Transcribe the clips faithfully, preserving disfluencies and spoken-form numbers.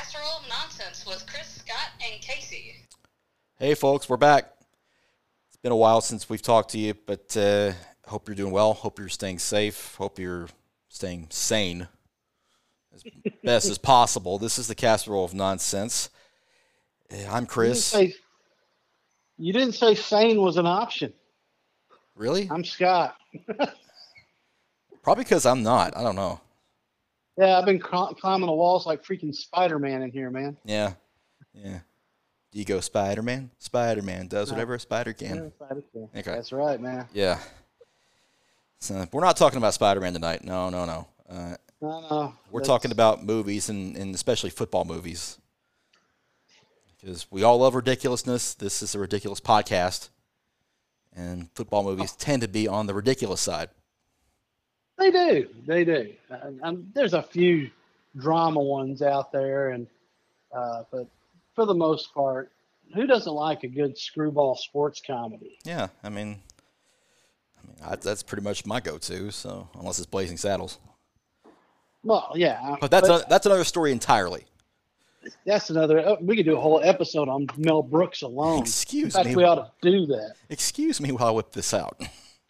Casserole of Nonsense with Chris, Scott, and Casey. Hey, folks, we're back. It's been a while since we've talked to you, but uh, hope you're doing well. Hope you're staying safe. Hope you're staying sane as best as possible. This is the Casserole of Nonsense. Uh, I'm Chris. You didn't, say, you didn't say sane was an option. Really? I'm Scott. Probably because I'm not. I don't know. Yeah, I've been cl- climbing the walls like freaking Spider-Man in here, man. Yeah. Yeah. Do you go Spider-Man? Spider-Man does whatever a spider can. Yeah, Spider can. Okay. That's right, man. Yeah. So we're not talking about Spider-Man tonight. No, no, no. Uh, No, no. we're that's- talking about movies and, and especially football movies. Because we all love ridiculousness. This is a ridiculous podcast. And football movies tend to be on the ridiculous side. They do. They do. Uh, um, there's a few drama ones out there, and uh, but for the most part, who doesn't like a good screwball sports comedy? Yeah, I mean, I mean I, that's pretty much my go-to. So unless it's Blazing Saddles, Well, yeah. but that's a, that's another story entirely. That's another. Uh, we could do a whole episode on Mel Brooks alone. Excuse In fact, me. we ought to do that. Excuse me while I whip this out.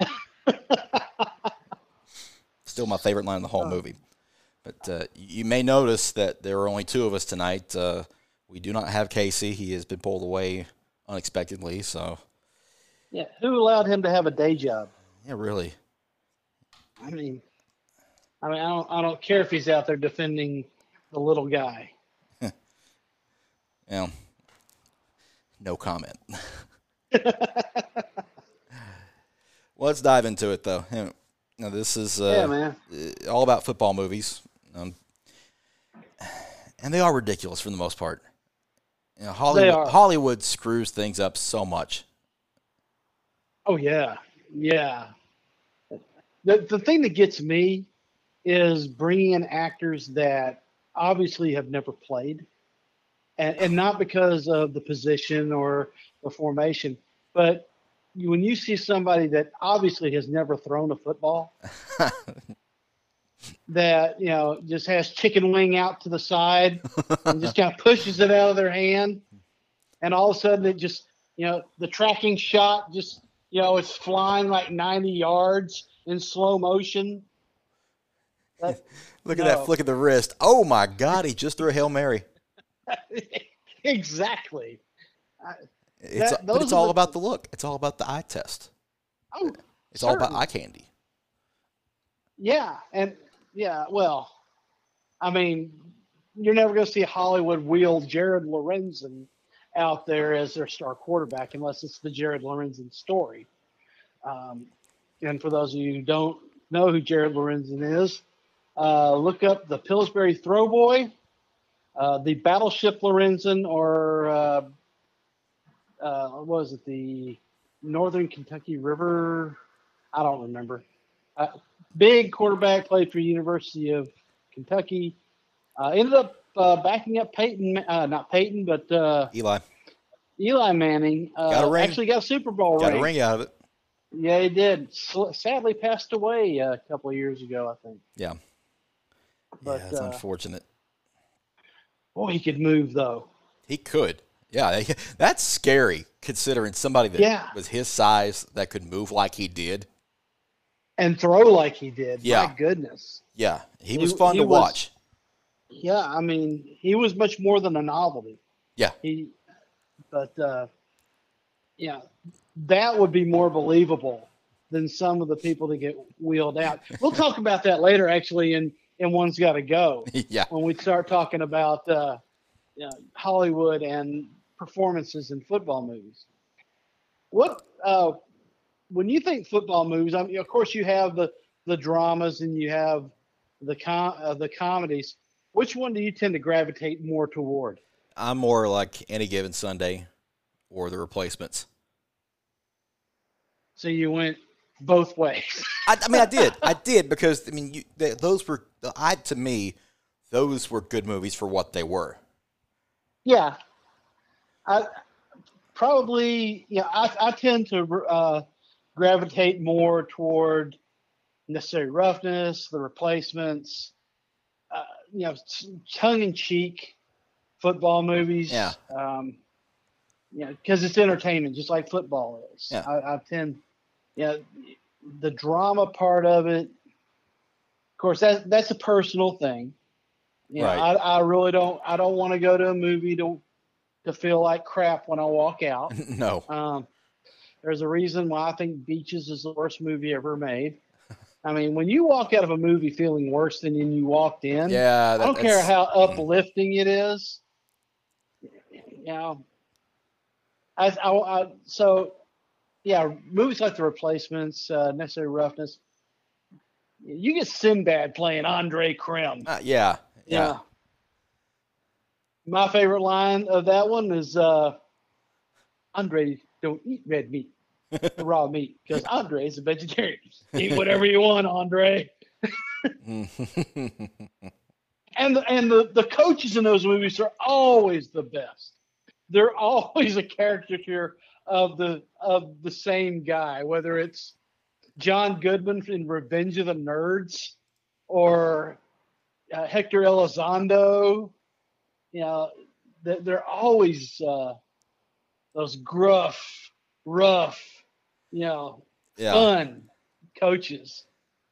Still my favorite line in the whole movie. But uh, you may notice that there are only two of us tonight. Uh, we do not have Casey. He has been pulled away unexpectedly. So, Yeah. Who allowed him to have a day job? yeah, really. I mean, I mean, I don't, I don't care if he's out there defending the little guy. Yeah. No comment. Well, let's dive into it, though. You know, this is uh, Yeah, man. uh, all about football movies. Um, and they are ridiculous for the most part. You know, Hollywood, are. Hollywood screws things up so much. Oh yeah, yeah. The the thing that gets me is bringing in actors that obviously have never played, and and not because of the position or the formation, but you, when you see somebody that obviously has never thrown a football, that you know just has chicken wing out to the side and just kind of pushes it out of their hand, and all of a sudden it just you know the tracking shot just you know it's flying like ninety yards in slow motion. That, Look at no. that flick of the wrist. Oh, my God, he just threw a Hail Mary. Exactly. I, It's, That- but those it's are all the- about the look. It's all about the eye test. oh, It's all about certainly. eye candy. Yeah, and yeah, well, I mean, you're never going to see Hollywood wheel Jared Lorenzen out there as their star quarterback unless it's the Jared Lorenzen story. Um, and for those of you who don't know who Jared Lorenzen is, uh, look up the Pillsbury Throwboy, uh, the Battleship Lorenzen, or uh, uh, what was it, the Northern Kentucky River? I don't remember. Uh, big quarterback, played for University of Kentucky. Uh, ended up uh, backing up Peyton, uh, not Peyton, but uh, Eli Eli Manning. Uh, Got a ring. Actually got a Super Bowl got ring. a ring out of it. Yeah, he did. Sl- Sadly passed away uh, a couple of years ago, I think. Yeah. But, yeah, it's uh, unfortunate. Boy, he could move, though. He could. Yeah, that's scary considering somebody that Yeah. was his size that could move like he did. And throw like he did. Yeah. My goodness. Yeah, he He- was fun he to was- watch. Yeah, I mean, he was much more than a novelty. Yeah. He, but uh, yeah, that would be more believable than some of the people that get wheeled out. We'll talk about that later, actually, in in One's Got to Go Yeah. when we start talking about uh, you know, Hollywood and performances in football movies. What uh, when you think football movies? I mean, of course, you have the the dramas and you have the com- uh, the comedies. Which one do you tend to gravitate more toward? I'm more like Any Given Sunday or The Replacements. So you went both ways. I, I mean, I did. I did because, I mean, you, they, those were, I to me, those were good movies for what they were. Yeah, I probably. Yeah, I, I tend to uh, gravitate more toward Necessary Roughness, The Replacements. Uh, you know, tongue in cheek. football movies. Yeah. Um, you know, because it's entertainment, just like football is. Yeah. I, I tend, you know, the drama part of it. Of course, that that's a personal thing. You know, Right. I, I really don't. I don't want to go to a movie to to feel like crap when I walk out. No. Um, there's a reason why I think Beaches is the worst movie ever made. I mean, when you walk out of a movie feeling worse than when you walked in, Yeah. I That, don't care that's- how uplifting it is. You know, I, I, I so yeah, movies like The Replacements, uh, Necessary Roughness. You get Sinbad playing Andre Krim. Uh, yeah. Yeah. Yeah. My favorite line of that one is uh, Andre don't eat red meat, raw meat, because Andre is a vegetarian. Eat whatever you want, Andre. And the, and the, the coaches in those movies are always the best. They're always a caricature of the of the same guy, whether it's John Goodman in Revenge of the Nerds or uh, Hector Elizondo. You know, they're, they're always uh, those gruff, rough, you know, Yeah. fun coaches.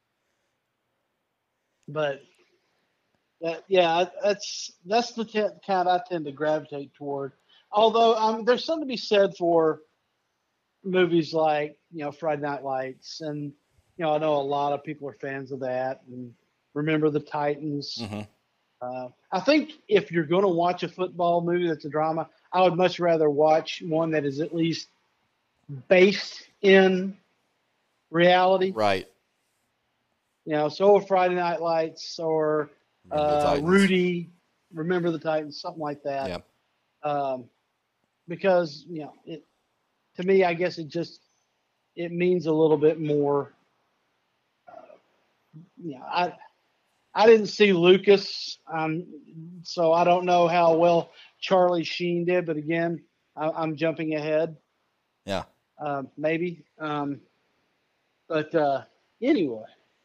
But that, yeah, that's that's the t- kind I tend to gravitate toward. Although um, there's something to be said for movies like, you know, Friday Night Lights, and you know, I know a lot of people are fans of that, and Remember the Titans. Mm-hmm. Uh, I think if you're going to watch a football movie that's a drama, I would much rather watch one that is at least based in reality. Right. You know, so Friday Night Lights or Remember the uh, Titans. Rudy, Remember the Titans, something like that. Yeah. Um, because, you know, it, to me, I guess it just, it means a little bit more. Uh, you know, I, I didn't see Lucas, um, so I don't know how well Charlie Sheen did. But again, I, I'm jumping ahead. Yeah. Uh, maybe. Um, but uh, anyway,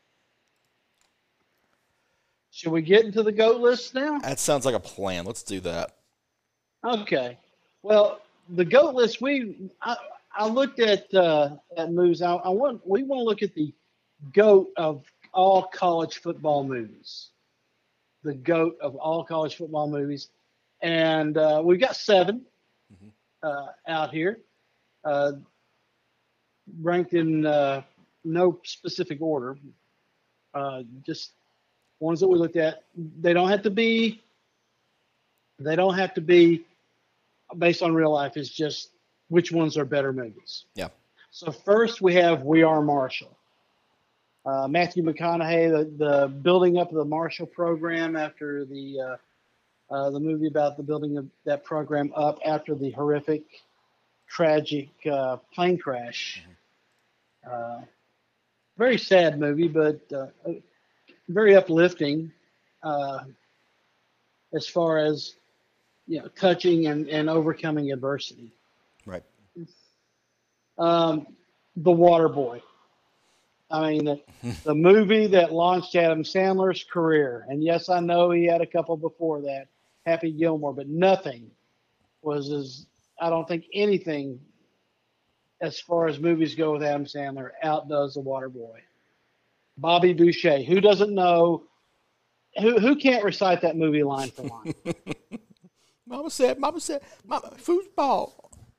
should we get into the GOAT list now? That sounds like a plan. Let's do that. Okay. Well, the GOAT list, we I, I looked at uh, at movies. I, I want we want to look at the GOAT of all college football movies. The GOAT of all college football movies, and uh, we've got seven Mhm. uh, out here, uh, ranked in uh, no specific order. Uh, just ones that we looked at. They don't have to be. They don't have to be based on real life. It's just which ones are better movies. Yeah. So first we have We Are Marshall. Uh, Matthew McConaughey, the, the building up of the Marshall program after the uh, uh, the movie about the building of that program up after the horrific, tragic uh, plane crash. Uh, very sad movie, but uh, very uplifting uh, as far as, you know, touching and, and overcoming adversity. Right. Um, The Waterboy. I mean, the, the movie that launched Adam Sandler's career. And yes, I know he had a couple before that, Happy Gilmore, but nothing was as, I don't think anything as far as movies go with Adam Sandler outdoes The Waterboy. Bobby Boucher. Who doesn't know, who, who can't recite that movie line for line? Mama said, Mama said, Mama, foosball.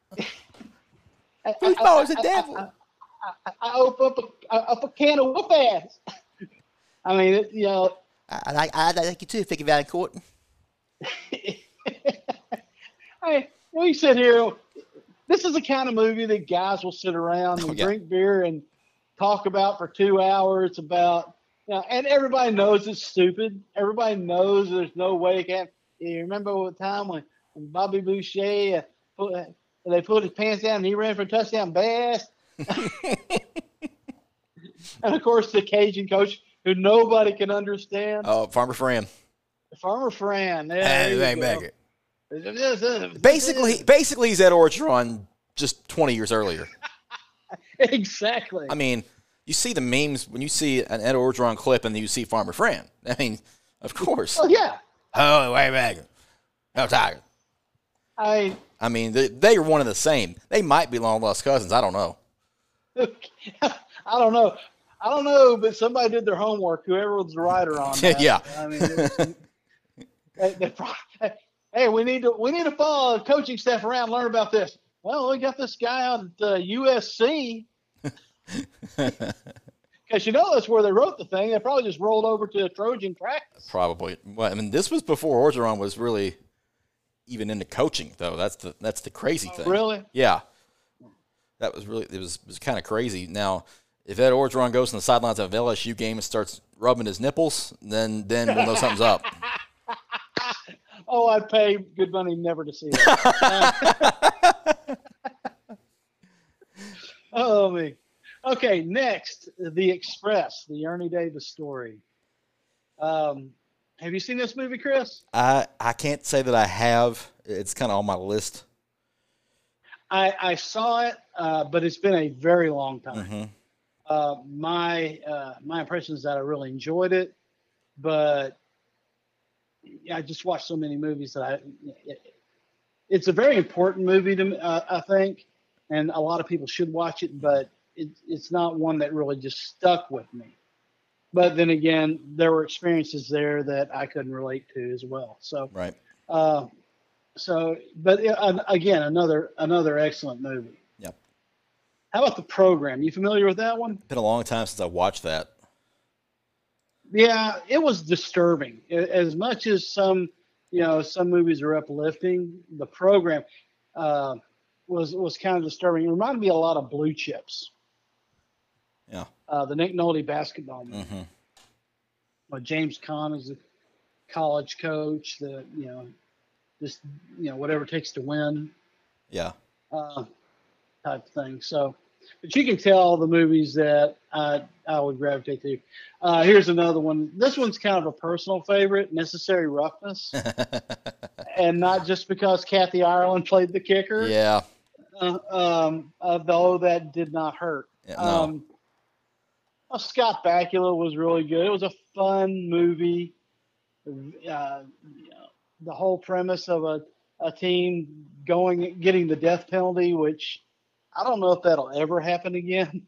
I- Foosball I- is a I- devil. I, I, I open up a, up a can of whoop ass. I mean, it, you know, I like, I like you too, Vicky Valancourt. I, we sit here. This is the kind of movie that guys will sit around and Oh, yeah. drink beer and talk about for two hours about, you know, and everybody knows it's stupid. Everybody knows there's no way it can. You remember the time when, when Bobby Boucher, uh, put, uh, they pulled his pants down and he ran for a touchdown bass? And of course, the Cajun coach who nobody can understand, Oh, Farmer Fran. Farmer Fran. There Hey, you hey, go. Maggot. Basically, basically, he's Ed Orgeron just twenty years earlier. Exactly. I mean, you see the memes when you see an Ed Orgeron clip and then you see Farmer Fran. I mean, of course. Oh yeah. Oh, wait, Maggot. No, Tiger. I I mean, they, they are one and the same. They might be long lost cousins. I don't know. I don't know. I don't know, but somebody did their homework. Whoever was the writer on that. Yeah. I mean, it was, they, they probably, hey, we need to we need to follow the coaching staff around and learn about this. Well, we got this guy out at uh, U S C. Because you know that's where they wrote the thing. They probably just rolled over to Trojan practice. Probably. Well, I mean, this was before Orgeron was really even into coaching, though. That's the that's the crazy Oh, thing. really? Yeah. That was really it was it was kind of crazy. Now, if Ed Orgeron goes on the sidelines of an L S U game and starts rubbing his nipples, then then we'll know something's up. Oh, I'd pay good money never to see that. Oh me. Okay, next, The Express, the Ernie Davis story. Um, have you seen this movie, Chris? I I can't say that I have. It's kind of on my list. I, I saw it, uh, but it's been a very long time. Mm-hmm. Uh, my uh, my impression is that I really enjoyed it, but I just watched so many movies that I. It, it's a very important movie to me, uh, I think, and a lot of people should watch it, but it, it's not one that really just stuck with me. But then again, there were experiences there that I couldn't relate to as well. So, Right. uh, so, but uh, again, another another excellent movie. Yep. How about The Program? You familiar with that one? Been a long time since I watched that. Yeah, it was disturbing. As much as some, you know, some movies are uplifting, The Program uh, was was kind of disturbing. It reminded me a lot of Blue Chips. Yeah. Uh, the Nick Nolte basketball movie. Mm-hmm. Well, James Caan is a college coach. The you know, just you know whatever it takes to win. Yeah. Uh, type thing. So, but you can tell the movies that I I would gravitate to. Uh, here's another one. This one's kind of a personal favorite, Necessary Roughness, and not just because Kathy Ireland played the kicker. Yeah. Uh, um, uh, though that did not hurt. Yeah, no. Um, uh, Scott Bakula was really good. It was a fun movie. Uh, you know, the whole premise of a, a team going getting the death penalty, which I don't know if that'll ever happen again.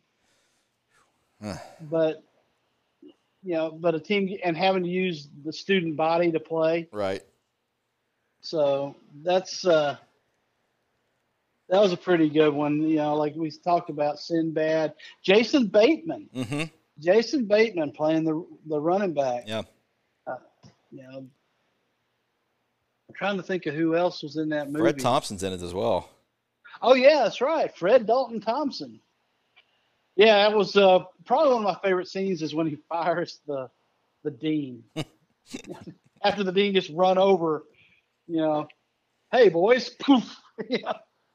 But you know, but a team and having to use the student body to play. Right. So that's uh, that was a pretty good one. You know, like we talked about Sinbad, Jason Bateman. Mm-hmm. Jason Bateman playing the the running back. Yeah. Uh, you know, I'm trying to think of who else was in that movie. Fred Thompson's in it as well. Oh yeah, that's right, Fred Dalton Thompson. Yeah, it was uh, probably one of my favorite scenes is when he fires the the dean after the dean gets run over. You know, hey boys, poof. Yeah.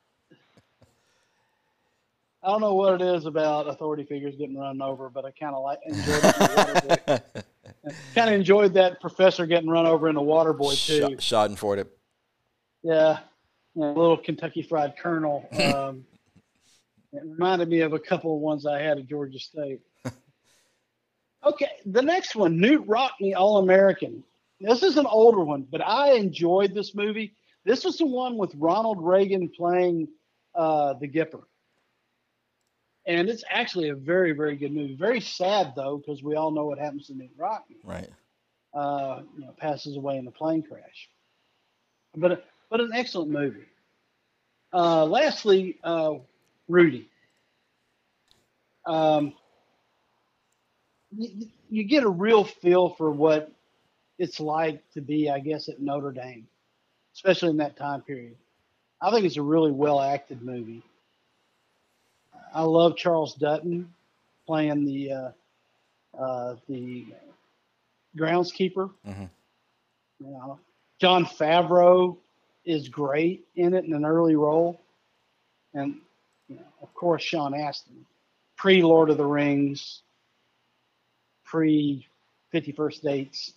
I don't know what it is about authority figures getting run over, but I kind of like enjoyed it. Kind of enjoyed that professor getting run over in the water boy too. Sh- Schadenfreude. Yeah, you know, a little Kentucky Fried Colonel. Um, it reminded me of a couple of ones I had at Georgia State. Okay, the next one, Newt Rockney, All-American. This is an older one, but I enjoyed this movie. This was the one with Ronald Reagan playing uh, the Gipper. And it's actually a very, very good movie. Very sad, though, because we all know what happens to Newt Rockney. Right. Uh, you know, passes away in a plane crash. But but an excellent movie. Uh, lastly, uh, Rudy. Um, you, you get a real feel for what it's like to be, I guess, at Notre Dame, especially in that time period. I think it's a really well-acted movie. I love Charles Dutton playing the uh, uh, the groundskeeper. Mm-hmm. You know, Jon Favreau is great in it in an early role, and you know, of course Sean Astin, pre Lord of the Rings, pre Fifty First Dates.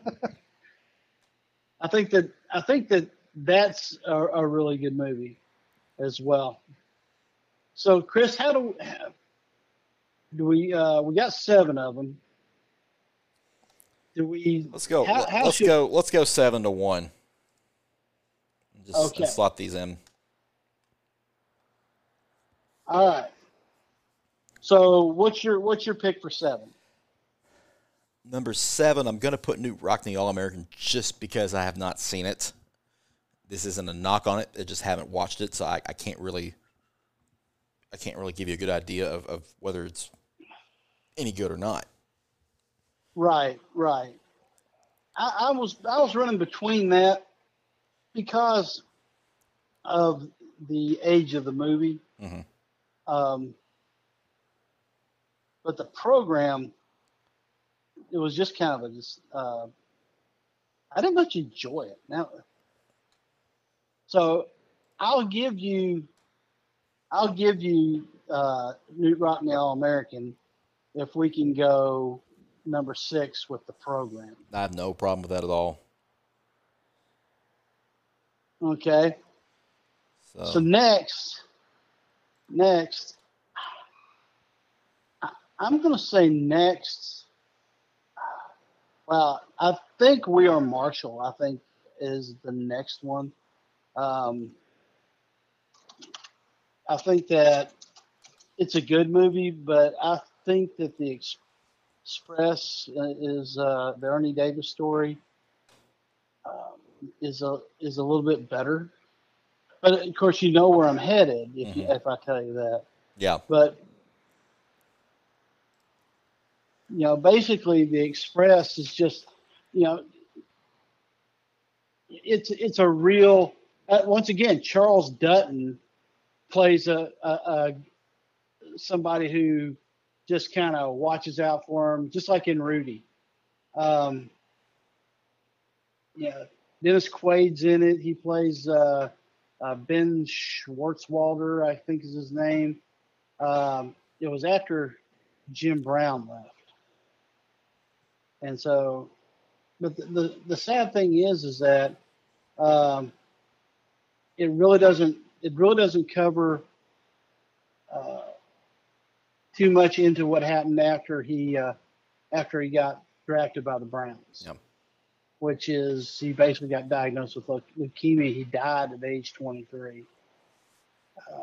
I think that I think that that's a, a really good movie as well. So, Chris, how do do we? Uh, we got seven of them. Do we? Let's go. How, how let's should, go. Let's go seven to one. just Okay. slot these in. All right. So what's your what's your pick for seven? Number seven, I'm going to put Newt Rockne All-American just because I have not seen it. This isn't a knock on it. I just haven't watched it, so I, I can't really I can't really give you a good idea of, of whether it's any good or not. Right, right. I, I was I was running between that because of the age of the movie. Mhm. Um, but the program, it was just kind of a just. Uh, I didn't much enjoy it. Now, so I'll give you, I'll give you uh, Newt Rockne All American if we can go number six with the program. I have no problem with that at all. Okay. So, So next, next, I, I'm going to say next. Well, I think We Are Marshall, I think, is the next one. Um, I think that it's a good movie, but I think that the Ex- Express uh, is uh, the Ernie Davis story um, is a is a little bit better. But of course, you know where I'm headed if you, Mhm. if I tell you that. yeah. But you know, basically, the Express is just, you know, it's it's a real. Uh, once again, Charles Dutton plays a, a, a somebody who just kind of watches out for him, just like in Rudy. Um, yeah, Dennis Quaid's in it. He plays uh, uh, Ben Schwartzwalder, I think is his name. Um, it was after Jim Brown left, and so, but the the, the sad thing is, is that um, it really doesn't it really doesn't cover uh, too much into what happened after he uh, after he got drafted by the Browns. Yep. Which is he basically got diagnosed with leukemia. He died at age twenty-three. Uh,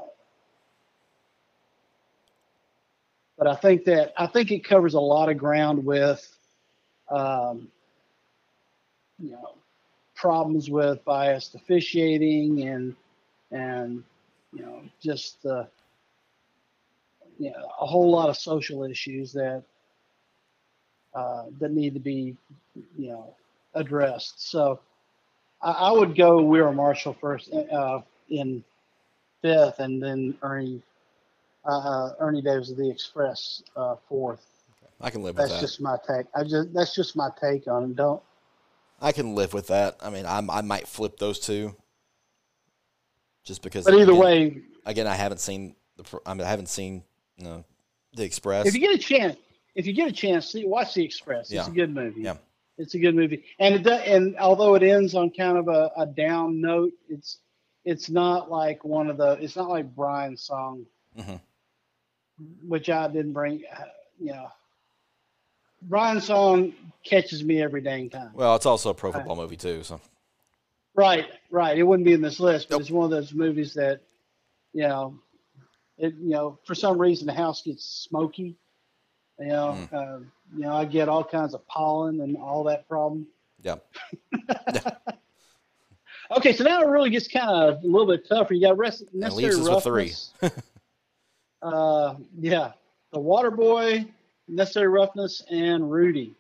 but I think that I think it covers a lot of ground with, um, you know, problems with biased officiating and and you know just uh, you know a whole lot of social issues that uh, that need to be you know addressed. So I, I would go Weir Marshall first uh, in fifth, and then Ernie uh, Ernie Davis of the Express uh, fourth. I can live with That's that. just my take. I just that's just my take on it. Don't. I can live with that. I mean, I'm, I might flip those two, just because. But either again, way, again, I haven't seen the. I mean, I haven't seen you know, the Express. if you get a chance, if you get a chance, see, watch the Express. It's Yeah. a good movie. Yeah. It's a good movie, and it does, and although it ends on kind of a, a down note, it's it's not like one of the. It's not like Brian's song, hmm which I didn't bring. uh, You know, Brian's song catches me every dang time. Well, it's also a pro football movie too. So Right, right. It wouldn't be in this list, but Nope. it's one of those movies that, you know, it you know for some reason the house gets smoky. You know, Mm. uh, you know I get all kinds of pollen and all that problem. yeah, Okay, so now it really gets kind of a little bit tougher. You got rest, and necessary leaves us with three. roughness. uh, yeah, the Water Boy, necessary roughness, and Rudy.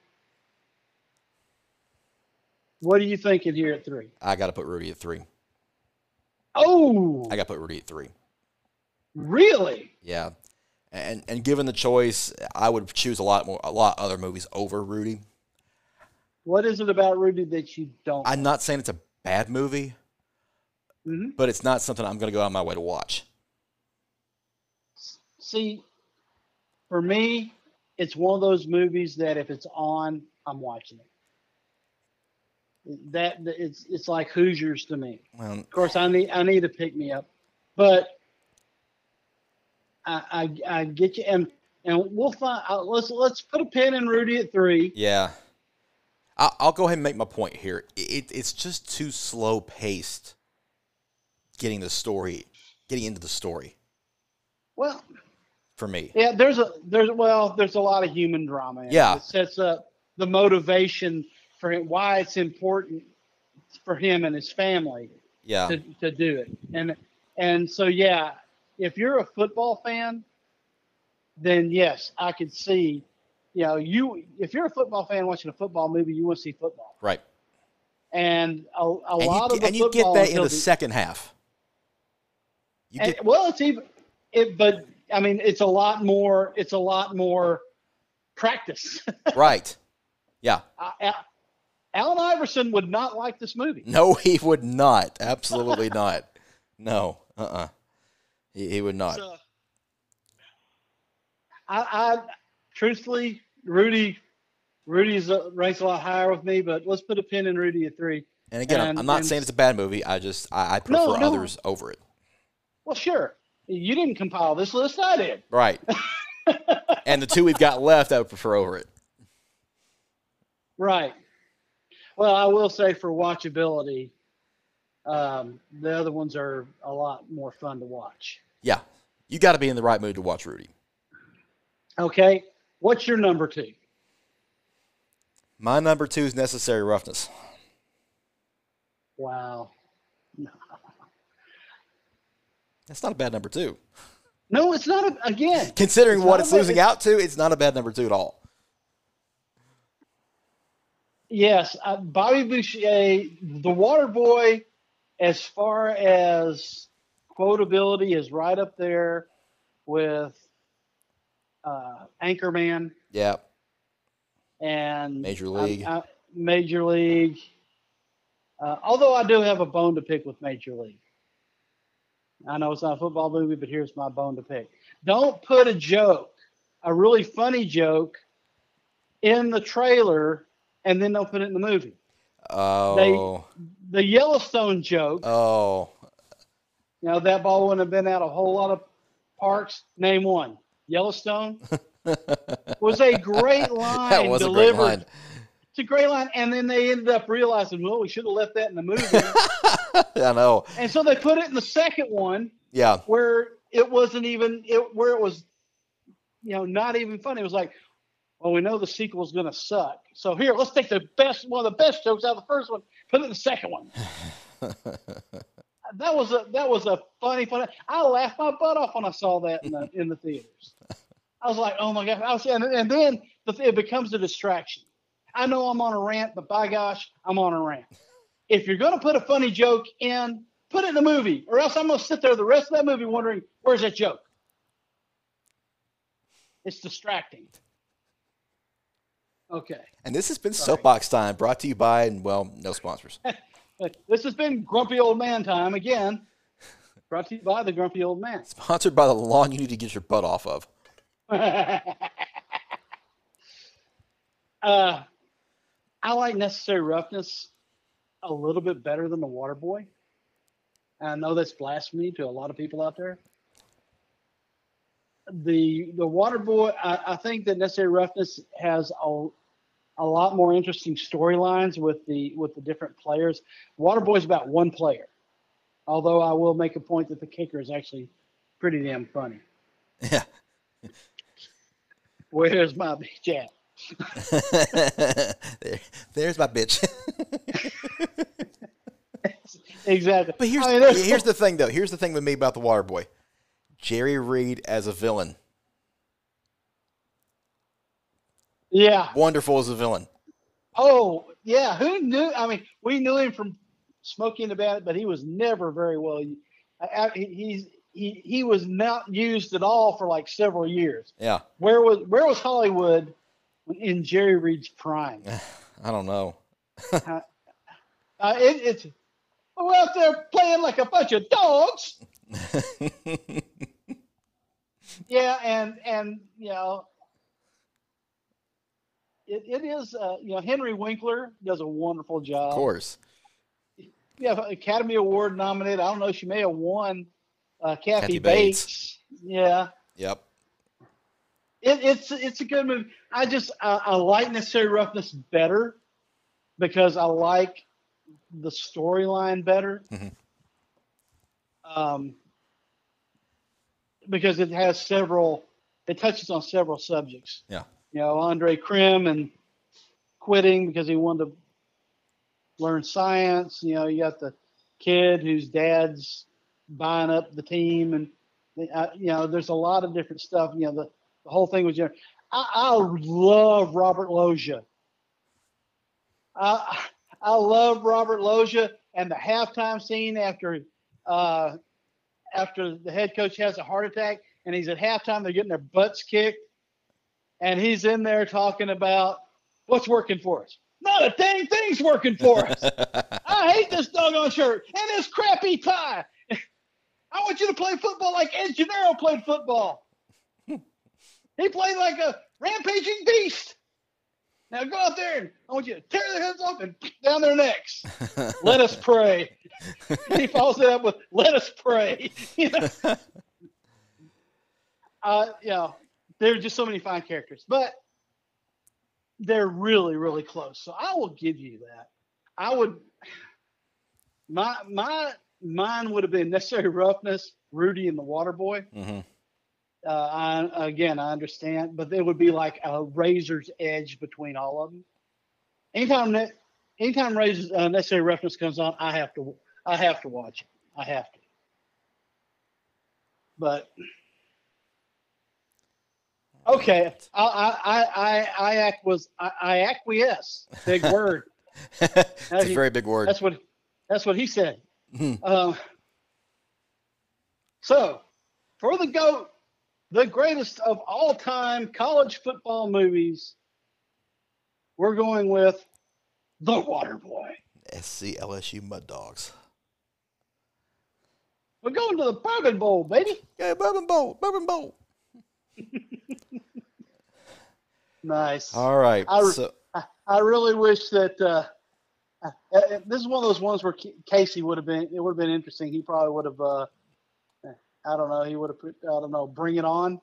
What are you thinking here at three? I got to put Rudy at three. Oh, I got to put Rudy at three. really? Yeah, and and given the choice, I would choose a lot more, a lot other movies over Rudy. What is it about Rudy that you don't? I'm not saying it's a bad movie, Mhm. but it's not something I'm going to go out of my way to watch. See, for me, it's one of those movies that if it's on, I'm watching it. That it's it's like Hoosiers to me. Well, Of course, I need I need to pick me up, but I I, I get you, and and we'll find. Uh, let's let's put a pin in Rudy at three. yeah, I, I'll go ahead and make my point here. It, it's just too slow paced getting the story, getting into the story Well, for me. yeah, there's a there's well, there's a lot of human drama. In Yeah. it. It sets up the motivation for him, why it's important for him and his family Yeah. to, to do it. And and so yeah, if you're a football fan, then yes, I could see, you know, you if you're a football fan watching a football movie, you want to see football. Right. And a, a And lot you, of the and you get football that in until the second half. You and, get well, it's even it, but I mean, it's a lot more. It's a lot more practice. right. Yeah. I, Allen Iverson would not like this movie. No, he would not. Absolutely not. No. Uh-uh. He, he would not. So, I, I truthfully, Rudy, Rudy's uh, ranks a lot higher with me, but let's put a pin in Rudy at three. And again, I'm, and, I'm not and, saying it's a bad movie. I just I, I prefer No, no. others over it. Well, sure. You didn't compile this list. I did. Right. And the two we've got left, I would prefer over it. Right. Well, I will say for watchability, um, the other ones are a lot more fun to watch. Yeah. You got to be in the right mood to watch Rudy. Okay. What's your number two? My number two is Necessary Roughness. Wow. That's not a bad number two. No, it's not. A, again, Considering it's what not it's a bad- losing out to, it's not a bad number two at all. yes, uh, Bobby Boucher, the Water Boy, as far as quotability, is right up there with uh, Anchorman Yeah. and Major League. I, I, Major League. Uh, although I do have a bone to pick with Major League. I know it's not a football movie, but here's my bone to pick. Don't put a joke, a really funny joke, in the trailer and then don't put it in the movie. Oh. The Yellowstone joke, oh. you know, that ball wouldn't have been out a whole lot of parks. Name one. Yellowstone was a great line That was a delivered. great line. It's a great line. And then they ended up realizing, well, we should have left that in the movie. I know. And so they put it in the second one Yeah. where it wasn't even, it, where it was, you know, not even funny. It was like, well, we know the sequel is going to suck. So here, let's take the best, one of the best jokes out of the first one, put it in the second one. that was a, that was a funny, funny. I laughed my butt off when I saw that in the, in the theaters. I was like, oh my gosh. I was, and, and then the, it becomes a distraction. I know I'm on a rant, but by gosh, I'm on a rant. If you're going to put a funny joke in, put it in the movie, or else I'm going to sit there the rest of that movie wondering, where's that joke? It's distracting. Okay. And this has been Sorry. Soapbox Time, brought to you by, and well, no sponsors. This has been Grumpy Old Man time again, brought to you by the Grumpy Old Man. Sponsored by the lawn you need to get your butt off of. uh, I like Necessary Roughness a little bit better than The Water Boy. I know that's blasphemy to a lot of people out there. The the Water Boy, I, I think that Necessary Roughness has a, a lot more interesting storylines with the with the different players. Water Boy is about one player, although I will make a point that the kicker is actually pretty damn funny. Yeah. Where's my bitch at? there, there's my bitch. Exactly. But here's I mean, there's- here's the thing, though. Here's the thing with me about the Water Boy. Jerry Reed as a villain. Yeah. Wonderful as a villain. Oh, yeah. Who knew? I mean, we knew him from Smokey and the Bandit, but he was never very well. I, I, he's he he was not used at all for like several years. Yeah. Where was where was Hollywood in Jerry Reed's prime? I don't know. uh, it, it's we're out there playing like a bunch of dogs. Yeah, and and you know, it, it is uh, you know Henry Winkler does a wonderful job. Of course. Yeah, Academy Award nominated. I don't know. She may have won. Uh, Kathy, Kathy Bates. Bates. Yeah, Yep. it, it's it's a good movie. I just I, I like Necessary Roughness better because I like the storyline better. Mhm. um, because it has several, it touches on several subjects. Yeah. You know, Andre Krim and quitting because he wanted to learn science. You know, you got the kid whose dad's buying up the team, and uh, you know, there's a lot of different stuff. You know, the, the whole thing was. You know, I, I love Robert Loggia. I I love Robert Loggia, and the halftime scene after uh, after the head coach has a heart attack and he's at halftime, they're getting their butts kicked, and he's in there talking about what's working for us. Not a dang thing's working for us. I hate this doggone shirt and this crappy tie. I want you to play football like Ed Gennaro played football. He played like a rampaging beast. Now go out there and I want you to tear their heads off and down their necks. Let us pray. He follows it up with "Let us pray." You know, uh, you know, there are just so many fine characters, but they're really, really close. So I will give you that. I would. My my mine would have been Necessary Roughness, Rudy, and the Water Boy. Mm-hmm. Uh, I, again, I understand, but there would be like a razor's edge between all of them. Anytime that, anytime Razor's, uh, Necessary Roughness comes on, I have to, I have to watch it. I have to. But okay, I, I, I, I act was, I, I acquiesce. Big word. It's a he, very big word. That's what, that's what he said. Mhm. Um, so, for the GOAT, the greatest of all time college football movies, we're going with The Waterboy. S C L S U Mud Dogs. We're going to the Bourbon Bowl, baby. Yeah, Bourbon Bowl, Bourbon Bowl. Nice. All right. I, so I, I really wish that uh, uh, uh, this is one of those ones where Casey would have been. It would have been interesting. He probably would have. Uh, I don't know. He would have put. I don't know. Bring it on.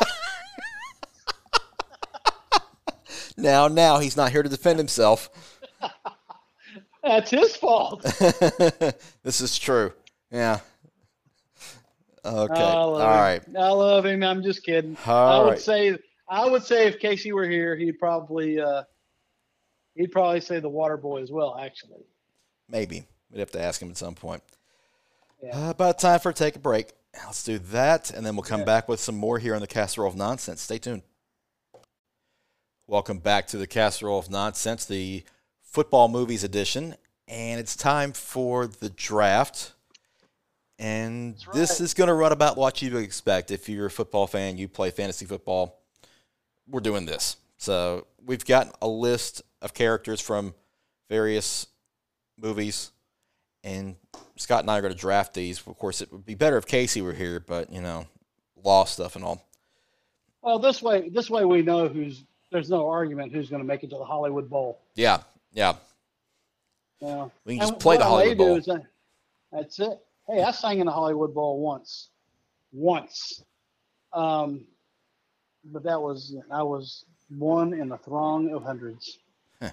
now, now he's not here to defend himself. That's his fault. This is true. Yeah. Okay. I All love him. right. I love him. I'm just kidding. All I would right. say. I would say if Casey were here, he'd probably. Uh, he'd probably say the Waterboy as well. Actually. Maybe we'd have to ask him at some point. Yeah. Uh, about time for a take a break. Let's do that, and then we'll come Yeah. back with some more here on the Casserole of Nonsense. Stay tuned. Welcome back to the Casserole of Nonsense, the football movies edition, and it's time for the draft. And That's right. this is going to run about what you would expect. If you're a football fan, you play fantasy football, we're doing this. So we've got a list of characters from various movies, and Scott and I are going to draft these. Of course, it would be better if Casey were here, but, you know, law stuff and all. Well, this way, this way we know who's. There's no argument who's going to make it to the Hollywood Bowl. Yeah, yeah. You know? We can just And play the what I may Hollywood do Bowl. is, uh, that's it. Hey, I sang in the Hollywood Bowl once, once, um, but that was I was one in a throng of hundreds. Huh.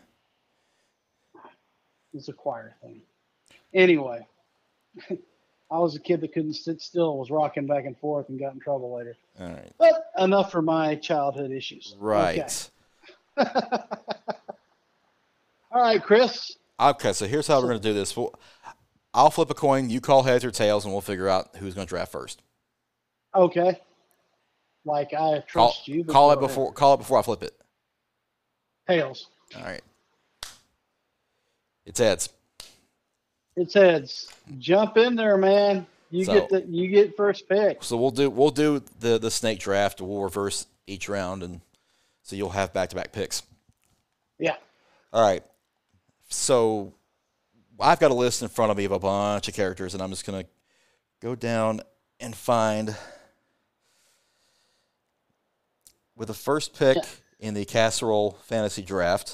It's a choir thing. Anyway, I was a kid that couldn't sit still, was rocking back and forth, and got in trouble later. All right. But enough for my childhood issues. Right. Okay. All right, Chris. Okay, so here's how we're going to do this. We'll, I'll flip a coin, you call heads or tails, and we'll figure out who's going to draft first. Okay. Like I trust Call, you. but call go it ahead. before call it before I flip it. Tails. All right. It's heads. It's heads. Jump in there, man. You So- get the you get first pick. So we'll do we'll do the the snake draft. We'll reverse each round, and so you'll have back to back picks. Yeah. All right. So I've got a list in front of me of a bunch of characters, and I'm just going to go down and find with the first pick Yeah. in the Casserole Fantasy Draft.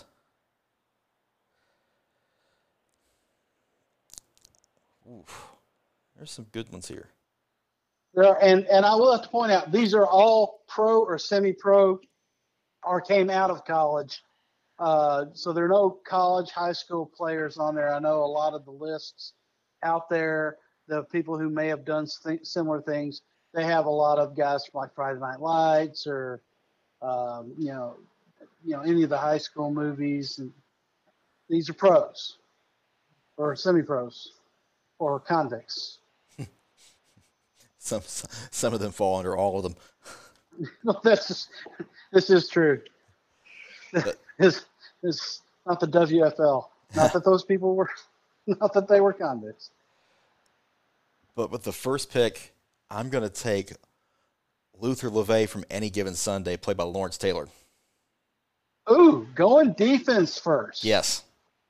Oof, there's some good ones here. There, and and I will have to point out these are all pro or semi-pro, or came out of college. Uh, so there are no college, high school players on there. I know a lot of the lists out there the people who may have done th- similar things. They have a lot of guys from like Friday Night Lights or um, you know, you know any of the high school movies. And these are pros or semi-pros or convicts. Some some of them fall under all of them. No, that's just, this is true. But, It's, it's not the W F L. Not that those people were, not that they were convicts. but with the first pick, I'm going to take Luther LeVay from Any Given Sunday, played by Lawrence Taylor. Ooh, going defense first. Yes.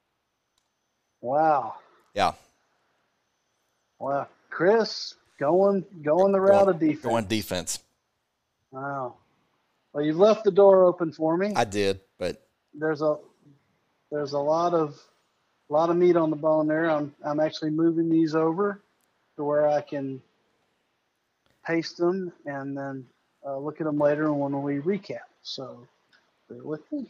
Wow. Yeah. Well, Chris, going going the route Going, of defense. going defense. Wow. Well, you left the door open for me. I did, but There's a there's a lot of a lot of meat on the bone there. I'm I'm actually moving these over to where I can paste them and then uh, look at them later when we recap. So bear with me.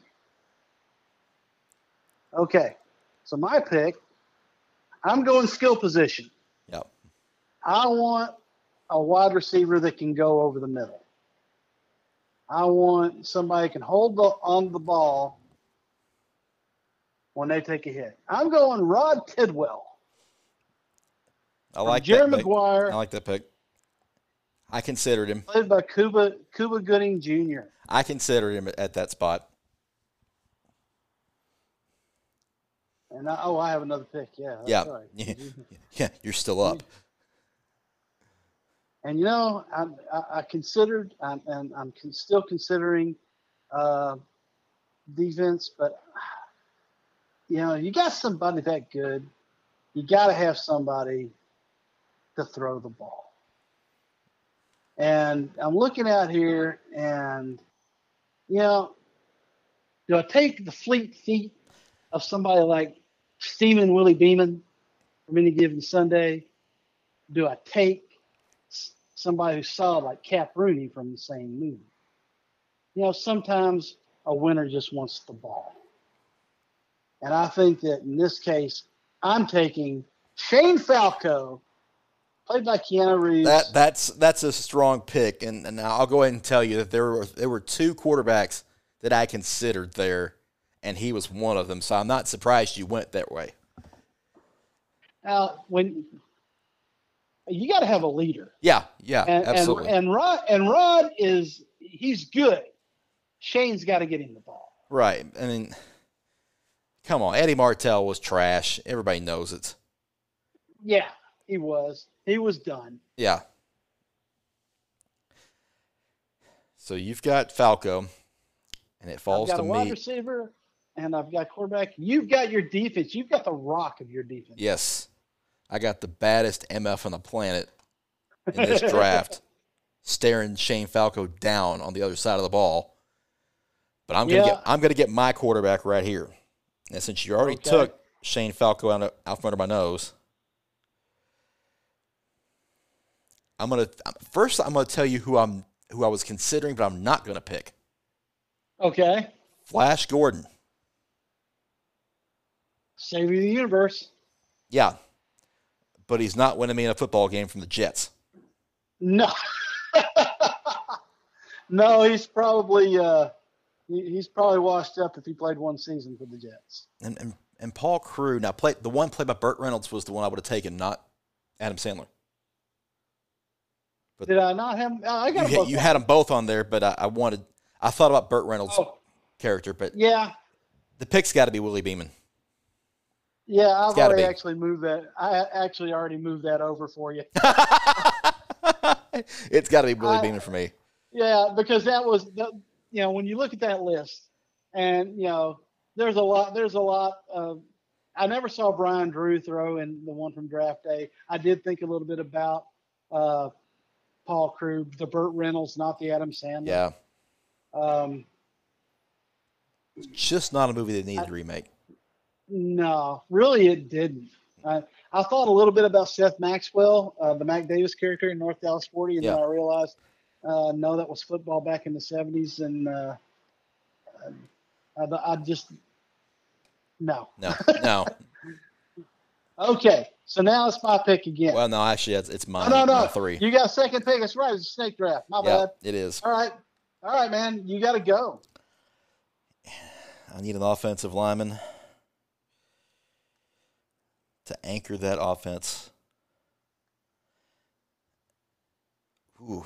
Okay. So my pick, I'm going skill position. yeah. I want a wide receiver that can go over the middle. I want somebody who can hold the, on the ball when they take a hit. I'm going Rod Tidwell. I like Jerry that pick. Maguire. I like that pick. I considered him. Played by Cuba Cuba Gooding Junior I considered him at that spot. And I, oh, I have another pick. Yeah. That's Yeah. Right. Yeah. Yeah, you're still up. And you know, I, I, I considered, I'm, and I'm con- still considering uh, defense, but you know, you got somebody that good, you got to have somebody to throw the ball. And I'm looking out here, and you know, do I take the fleet feet of somebody like Steamin' Willie Beeman from Any Given Sunday? Do I take somebody who's solid like Cap Rooney from the same movie? You know, sometimes a winner just wants the ball. And I think that in this case, I'm taking Shane Falco, played by Keanu Reeves. That that's that's a strong pick, and, and now I'll go ahead and tell you that there were there were two quarterbacks that I considered there, and he was one of them. So I'm not surprised you went that way. Now, when you got to have a leader, Yeah, yeah, and, absolutely. and and Rod and Rod is he's good. Shane's got to get him the ball. Right. I mean, come on. Eddie Martell was trash. Everybody knows it. Yeah, he was. He was done. Yeah. So you've got Falco, and it falls I've got to a wide me. receiver, and I've got quarterback. You've got your defense. You've got the rock of your defense. Yes. I got the baddest M F on the planet in this draft, staring Shane Falco down on the other side of the ball. But I'm gonna Yeah. get I'm gonna get my quarterback right here. And since you already Okay. took Shane Falco out, of, out from under my nose, I'm gonna first I'm gonna tell you who I'm who I was considering, but I'm not gonna pick. Okay. Flash Gordon. Savior of the universe. Yeah. But he's not winning me in a football game from the Jets. No. No, he's probably uh, he, he's probably washed up if he played one season for the Jets. And and, and Paul Crew, now play, the one played by Burt Reynolds was the one I would have taken, not Adam Sandler. But Did I not have? I got you, them had- both you on. had them both on there, but I, I wanted I thought about Burt Reynolds' Oh, character, but yeah, the pick's got to be Willie Beeman. yeah. I've gotta already be. actually moved that. I actually already moved that over for you. It's got to be Willie I- Beeman for me. Yeah, because that was the, you know, when you look at that list, and you know, there's a lot. There's a lot of. I never saw Brian Drew throw in the one from draft day. I did think a little bit about uh, Paul Crew, the Burt Reynolds, not the Adam Sandler. Yeah. Um, Just not a movie that needed a remake. no, really, it didn't. I, I thought a little bit about Seth Maxwell, uh, the Mac Davis character in North Dallas forty, and then Yeah. I realized, uh, no, that was football back in the seventies, and uh, I, I just no. No, no. Okay, so now it's my pick again. Well, no, actually, it's, it's mine. no, no, my no. three. You got second pick. That's right. It's a snake draft. My Yeah, bad. it is. All right. All right, man. You got to go. I need an offensive lineman to anchor that offense. Ooh.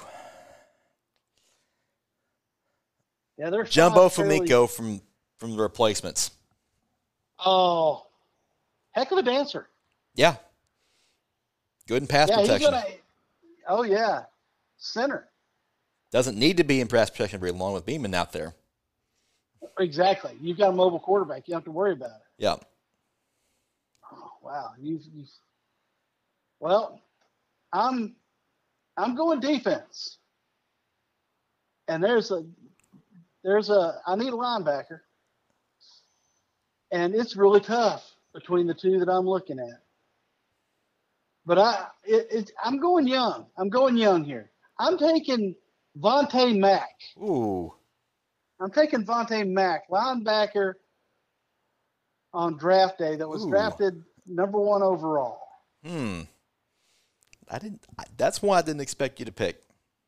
Yeah, there's Jumbo fairly... Famiko from, from the replacements. Oh, heck of a dancer. Yeah. Good in pass yeah, protection. He's gonna... Oh, yeah. Center. Doesn't need to be in pass protection very long with Beeman out there. Exactly. You've got a mobile quarterback. You don't have to worry about it. Yeah. Oh, wow. You've, you've... Well, I'm I'm going defense. And there's a there's a I need a linebacker. And it's really tough between the two that I'm looking at. But I it, it I'm going young. I'm going young here. I'm taking Vontae Mack. Ooh. I'm taking Vontae Mack, linebacker on draft day that was Ooh. drafted number one overall. Hmm. I didn't. I, that's one I didn't expect you to pick.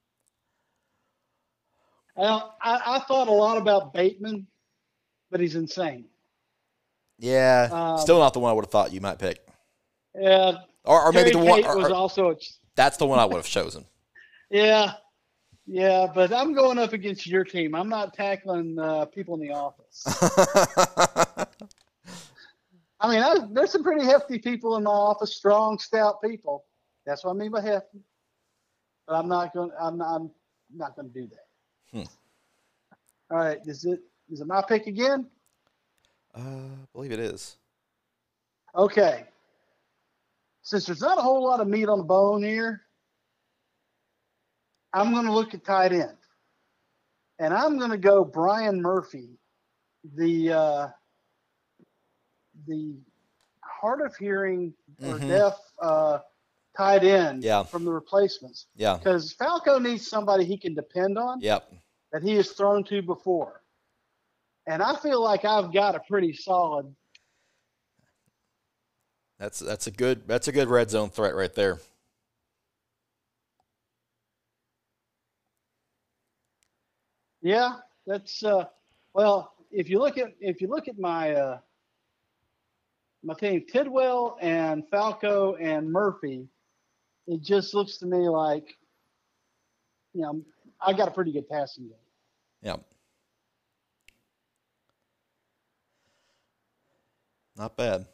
Well, I, I thought a lot about Bateman, but he's insane. Yeah. Um, Still not the one I would have thought you might pick. Yeah. Or, or maybe Terry the one. Tate Or, was or, also. A, that's the one I would have chosen. yeah. Yeah, but I'm going up against your team. I'm not tackling uh, people in the office. I mean, I, there's some pretty hefty people in my office, strong, stout people. That's what I mean by hefty. But I'm not going. I'm not. I'm not going to do that. Hmm. All right. Is it? Is it my pick again? Uh, I believe it is. Okay. Since there's not a whole lot of meat on the bone here, I'm going to look at tight end. And I'm going to go Brian Murphy, the uh, the hard of hearing or Mhm. deaf uh, tight end Yeah. from the replacements. Yeah. Because Falco needs somebody he can depend on Yep. that he has thrown to before. And I feel like I've got a pretty solid. That's that's a good that's a good red zone threat right there. Yeah, that's uh, well. If you look at if you look at my uh, my team, Tidwell and Falco and Murphy, it just looks to me like, you know, I got a pretty good passing game. Yeah. Not bad.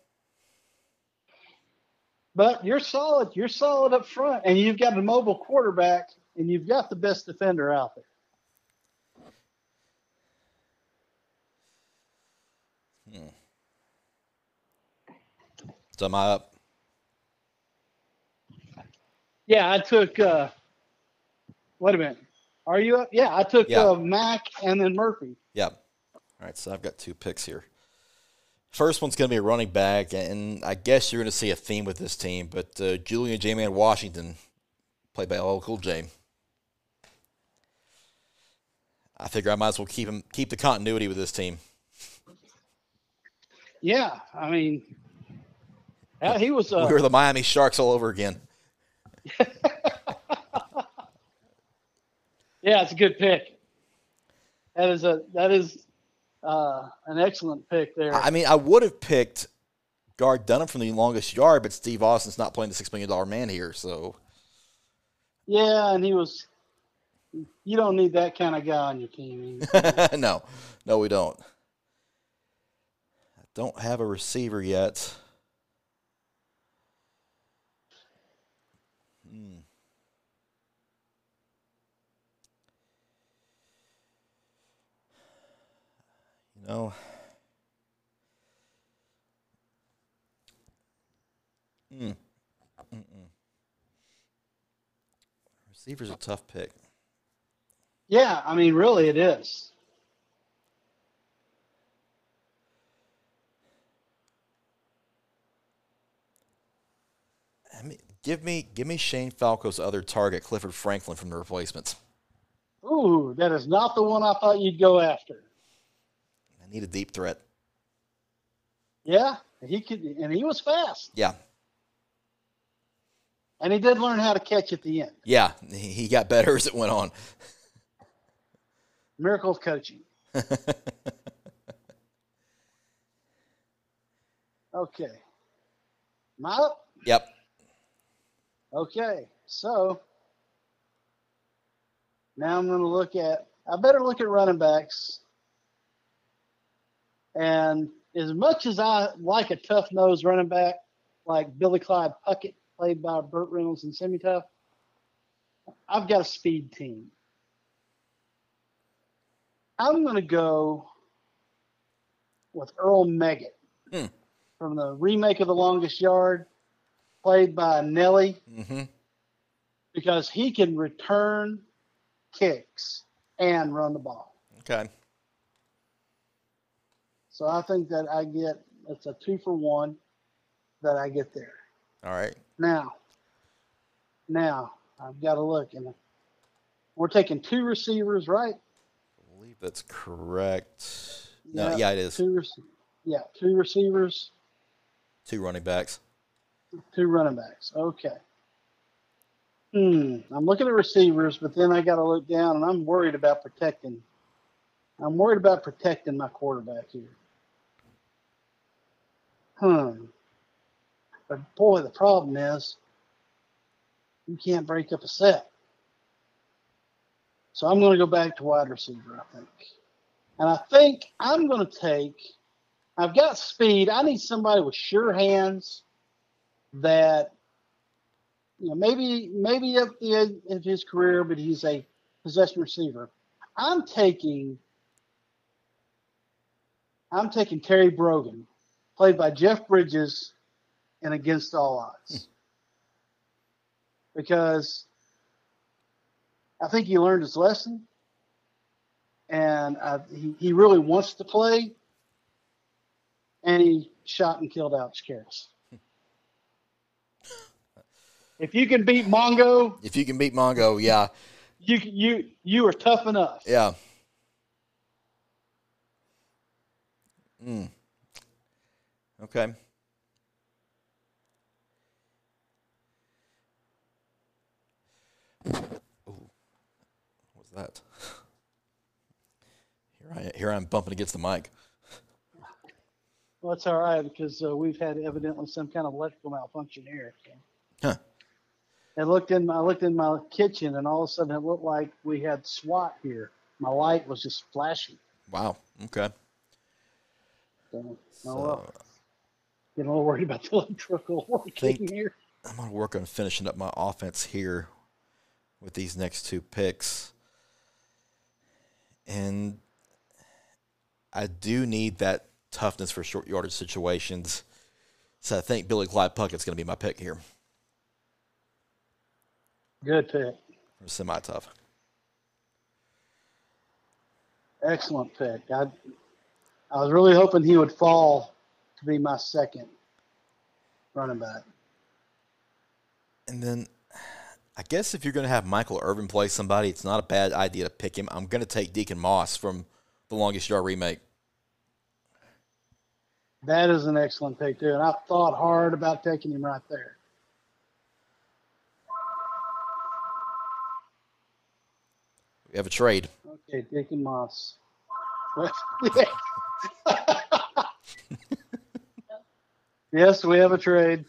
But you're solid. You're solid up front, and you've got a mobile quarterback, and you've got the best defender out there. Hmm. So am I up? Yeah, I took. Uh, wait a minute. Are you up? Yeah, I took Yeah. uh, Mack and then Murphy. Yep. All right, so I've got two picks here. First one's going to be a running back, and I guess you're going to see a theme with this team, but uh, Julian J-Man Washington, played by L L Cool J. I figure I might as well keep him, keep the continuity with this team. Yeah, I mean, yeah, he was. Uh, we were the Miami Sharks all over again. Yeah, it's a good pick. That is a that is uh, an excellent pick there. I mean, I would have picked guard Dunham from the longest yard, but Steve Austin's not playing the six million dollar man here, so. Yeah, and he was. You don't need that kind of guy on your team. no, no, we don't. I don't have a receiver yet. Hmm. You know. Mm. Mm-mm. Receiver's a tough pick. Yeah, I mean, really, it is. I mean, give me, give me Shane Falco's other target, Clifford Franklin from the replacements. Ooh, that is not the one I thought you'd go after. I need a deep threat. Yeah, he could, and he was fast. Yeah, And he did learn how to catch at the end. Yeah, he got better as it went on. Miracle of coaching. Okay. Am I up? Yep. Okay. So now I'm going to look at, I better look at running backs. And as much as I like a tough-nosed running back like Billy Clyde Puckett, played by Burt Reynolds and Semi-Tough, I've got a speed team. I'm going to go with Earl Meggett Hmm. from the remake of The Longest Yard, played by Nelly, Mm-hmm. because he can return kicks and run the ball. Okay. So I think that I get, it's a two for one that I get there. All right. Now, now I've got to look, and we're taking two receivers, right? I believe that's correct. No, Yeah, yeah, it is. Two, rec- yeah, two receivers, Two running backs. two running backs. Okay. Hmm. I'm looking at receivers, but then I got to look down, and I'm worried about protecting. I'm worried about protecting my quarterback here. Hmm. But boy, the problem is you can't break up a set. So I'm going to go back to wide receiver, I think. And I think I'm going to take, I've got speed. I need somebody with sure hands that, you know, maybe maybe at the end of his career, but he's a possession receiver. I'm taking, I'm taking Terry Brogan, played by Jeff Bridges in Against All Odds. Because I think he learned his lesson, and I, he, he really wants to play, and he shot and killed Alex Karras. If you can beat Mongo, If you can beat Mongo, yeah. you you you are tough enough. Yeah. Mm. Okay. Ooh. What was that? Here I here I'm bumping against the mic. Well, it's all right because uh, we've had evidently some kind of electrical malfunction here. So. Huh. I looked in. I looked in my kitchen, and all of a sudden, it looked like we had SWAT here. My light was just flashing. Wow. Okay. So, So, oh well. Getting a little worried about the electrical working think- here. I'm going to work on finishing up my offense here with these next two picks. And I do need that toughness for short yardage situations. So I think Billy Clyde Puckett's going to be my pick here. Good pick. Semi-tough. Excellent pick. I I was really hoping he would fall to be my second running back. And then I guess if you're going to have Michael Irvin play somebody, it's not a bad idea to pick him. I'm going to take Deacon Moss from The Longest Yard remake. That is an excellent pick, too. And I thought hard about taking him right there. We have a trade. Okay, Deacon Moss. Yes, we have a trade.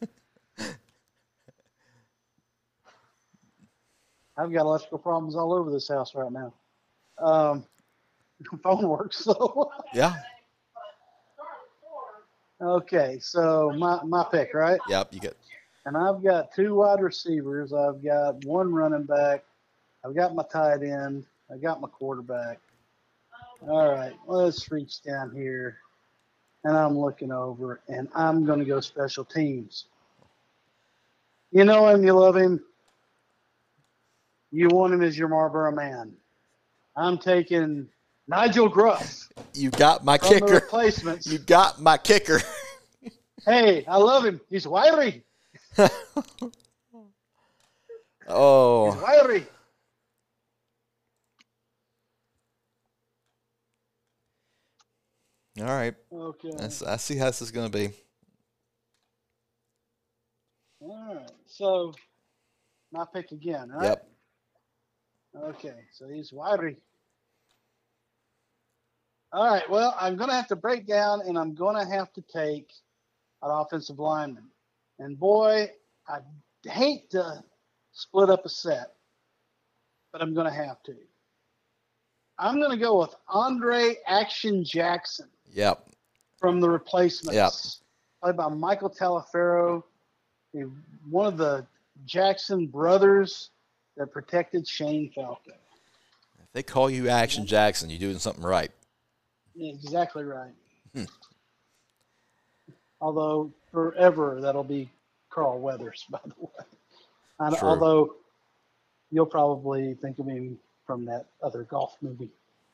I've got electrical problems all over this house right now. Um, phone works, so. Yeah. Okay, so my, my pick, right? Yep. You get. And I've got two wide receivers. I've got one running back. I've got my tight end. I got my quarterback. All right, let's reach down here. And I'm looking over, and I'm going to go special teams. You know him, you love him. You want him as your Marlboro man. I'm taking Nigel Gruff. You got my from the kicker. replacements. You got my kicker. Hey, I love him. He's wiry. Oh. He's wiry. All right. Okay. That's, I see how this is going to be. All right. So my pick again, right? Yep. Okay, so he's wiry. All right, well, I'm going to have to break down, and I'm going to have to take an offensive lineman. And boy, I hate to split up a set, but I'm going to have to. I'm going to go with Andre Action Jackson Yep. from The Replacements, Yep. played by Michael Talaferro, one of the Jackson brothers that protected Shane Falco. If they call you Action Jackson, you're doing something right. Yeah, exactly right. Hmm. Although forever that'll be Carl Weathers, by the way. And True. although you'll probably think of him from that other golf movie.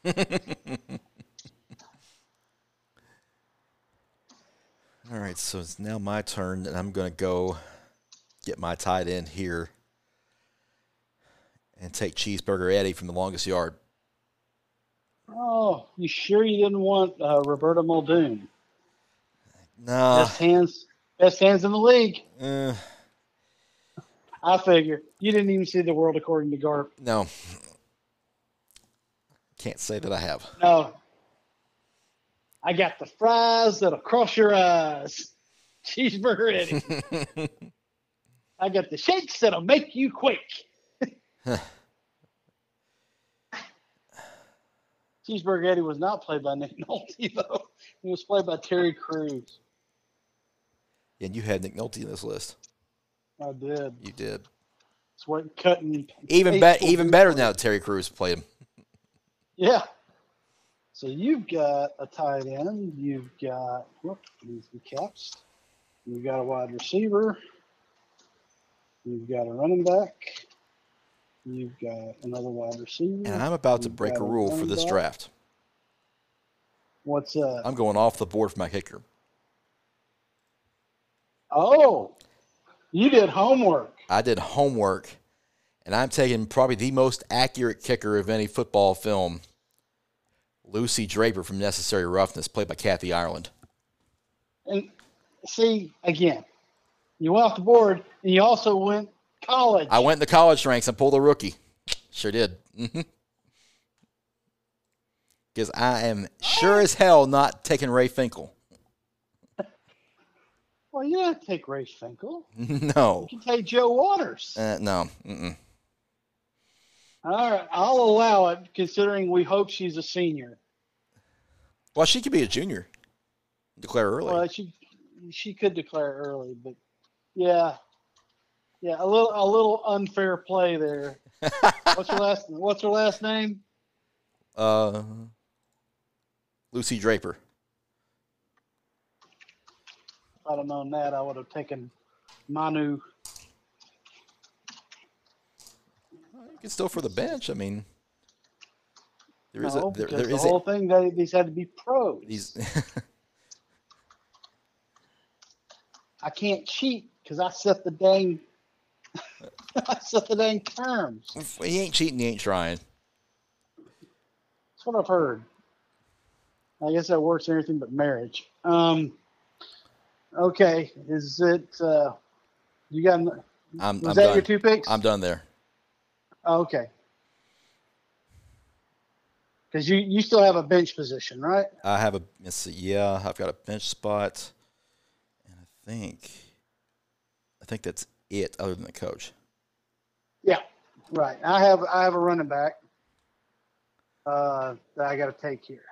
All right, so it's now my turn, and I'm going to go get my tight end here and take Cheeseburger Eddie from the longest yard. Oh, you sure you didn't want uh, Roberto Muldoon? No. Best hands, best hands in the league. Uh, I figure you didn't even see The World According to Garp. no. Can't say that I have. No, I got the fries that'll cross your eyes. Cheeseburger Eddie. I got the shakes that'll make you quake. Cheeseburger Eddie was not played by Nick Nolte, though. He was played by Terry Crews. And you had Nick Nolte in this list. I did. You did. It's what cutting. Even be- even better now that Terry Crews played him. Yeah. So you've got a tight end. You've got, whoop, needs to be caps. You've got a wide receiver. You've got a running back. You've got another wide receiver. And I'm about to You've break got a rule for running this back. draft. What's that? I'm going off the board for my kicker. Oh, you did homework. I did homework, and I'm taking probably the most accurate kicker of any football film, Lucy Draper from Necessary Roughness, played by Kathy Ireland. And see, again, you went off the board, and you also went college. I went in the college ranks and pulled a rookie. Sure did. Because I am sure as hell not taking Ray Finkel. Well, you don't take Ray Finkel. No. You can take Joe Waters. Uh, no. Mm-mm. All right, I'll allow it, considering we hope she's a senior. Well, she could be a junior. Declare early. Well, she she could declare early, but yeah, yeah, a little a little unfair play there. What's her last What's her last name? Uh, Lucy Draper. If I'd have known that, I would have taken Manu. You can still for the bench. I mean, there is No, a there, because there the is whole a, thing they these had to be pros. these. I can't cheat because I set the dang I set the dang terms. He ain't cheating. He ain't trying. That's what I've heard. I guess that works in everything but marriage. Um, okay, is it? Uh, you got? I'm. Was I'm that done. your two picks? I'm done there. Oh, okay. Because you you still have a bench position, right? I have a. Let's see. Yeah, I've got a bench spot, and I think. I think that's it, other than the coach. Yeah, right. I have I have a running back uh, that I got to take here.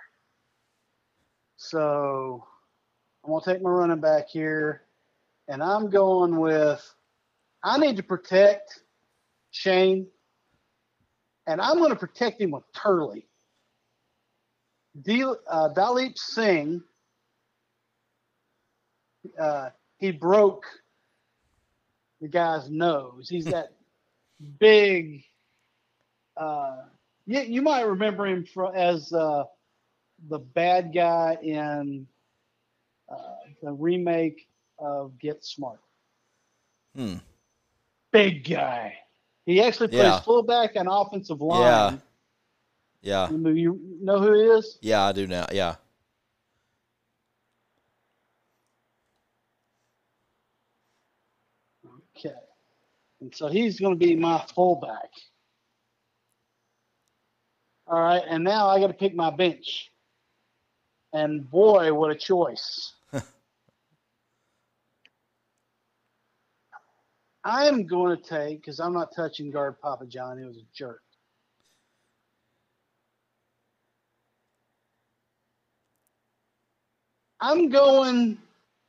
So I'm gonna take my running back here, and I'm going with. I need to protect Shane, and I'm going to protect him with Turley. D, uh, Dalip Singh, uh, he broke the guy's nose. He's that big. Uh, you, you might remember him for, as uh, the bad guy in uh, the remake of Get Smart. Hmm. Big guy. He actually plays Yeah. fullback and offensive line. Yeah. Yeah. You know- You know who he is? Yeah, I do now. Yeah. Okay. And so he's going to be my fullback. All right, and now I got to pick my bench. And boy, what a choice. I'm going to take, because I'm not touching guard Papa John. He was a jerk. I'm going,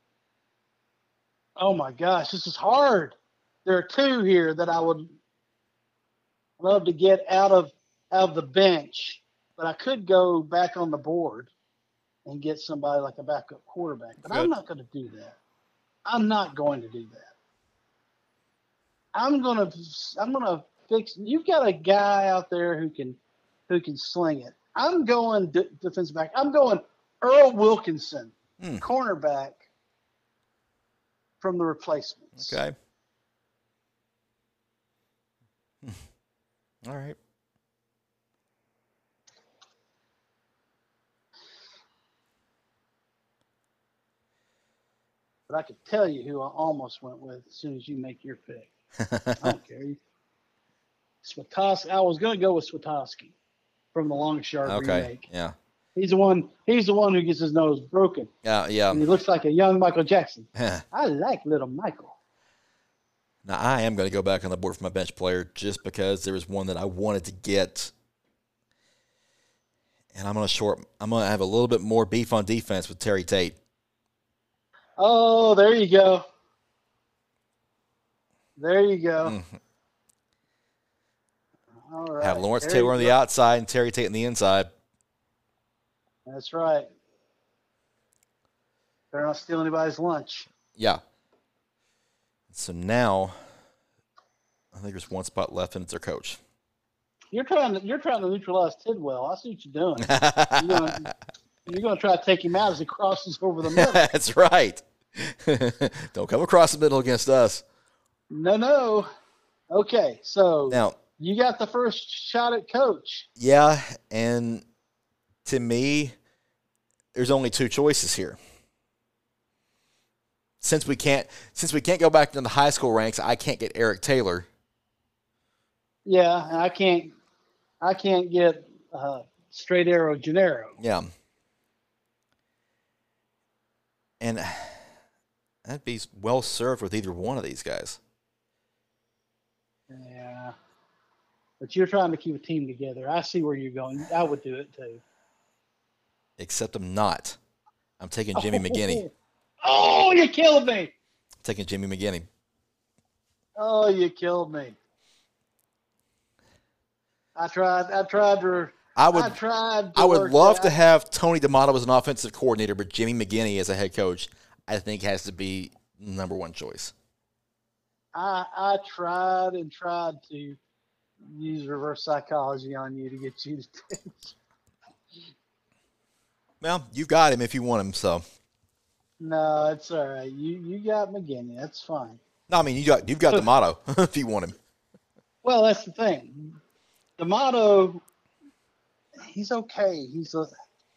oh my gosh, this is hard. There are two here that I would love to get out of out of the bench, but I could go back on the board and get somebody like a backup quarterback. But Good. I'm not going to do that. I'm not going to do that. I'm gonna I'm gonna fix. You've got a guy out there who can who can sling it. I'm going d- defensive back. I'm going Earl Wilkinson, Hmm. cornerback from the Replacements. Okay. All right. But I could tell you who I almost went with as soon as you make your pick. I don't care. Swatoski. I was going to go with Swatoski from the Longest Yard Okay. remake. Yeah. He's the one. He's the one who gets his nose broken. Yeah. Yeah. And he looks like a young Michael Jackson. now I like little Michael. I am going to go back on the board for my bench player just because there was one that I wanted to get, and I'm going to short. I'm going to have a little bit more beef on defense with Terry Tate. Oh, there you go. There you go. Mm. All right. Have Lawrence There Taylor you on the go. outside and Terry Tate on the inside. That's right. Better not steal anybody's lunch. Yeah. So now, I think there's one spot left, and it's their coach. You're trying to you're trying to neutralize Tidwell. I see what you're doing. You're gonna, you're gonna try to take him out as he crosses over the middle. That's right. Don't come across the middle against us. No, no. Okay, so Now, you got the first shot at coach. yeah, and to me, there's only two choices here. Since we can't, since we can't go back to the high school ranks, I can't get Eric Taylor. Yeah, and I can't I can't get uh, Straight Arrow Gennaro. Yeah, and I'd be well served with either one of these guys. Yeah. But you're trying to keep a team together. I see where you're going. I would do it too. Except I'm not. I'm taking Jimmy McGinney. Oh, you killed me. I'm taking Jimmy McGinney. Oh, you killed me. I tried. I tried to. I would. I tried. To I would work love that. to have Tony D'Amato as an offensive coordinator, but Jimmy McGinney as a head coach, I think has to be number one choice. I I tried and tried to use reverse psychology on you to get you to take. Well, you've got him if you want him. So, No, it's all right. You you got McGinney. That's fine. no, I mean you got you've got D'Amato if you want him. Well, that's the thing. D'Amato, he's okay. He's a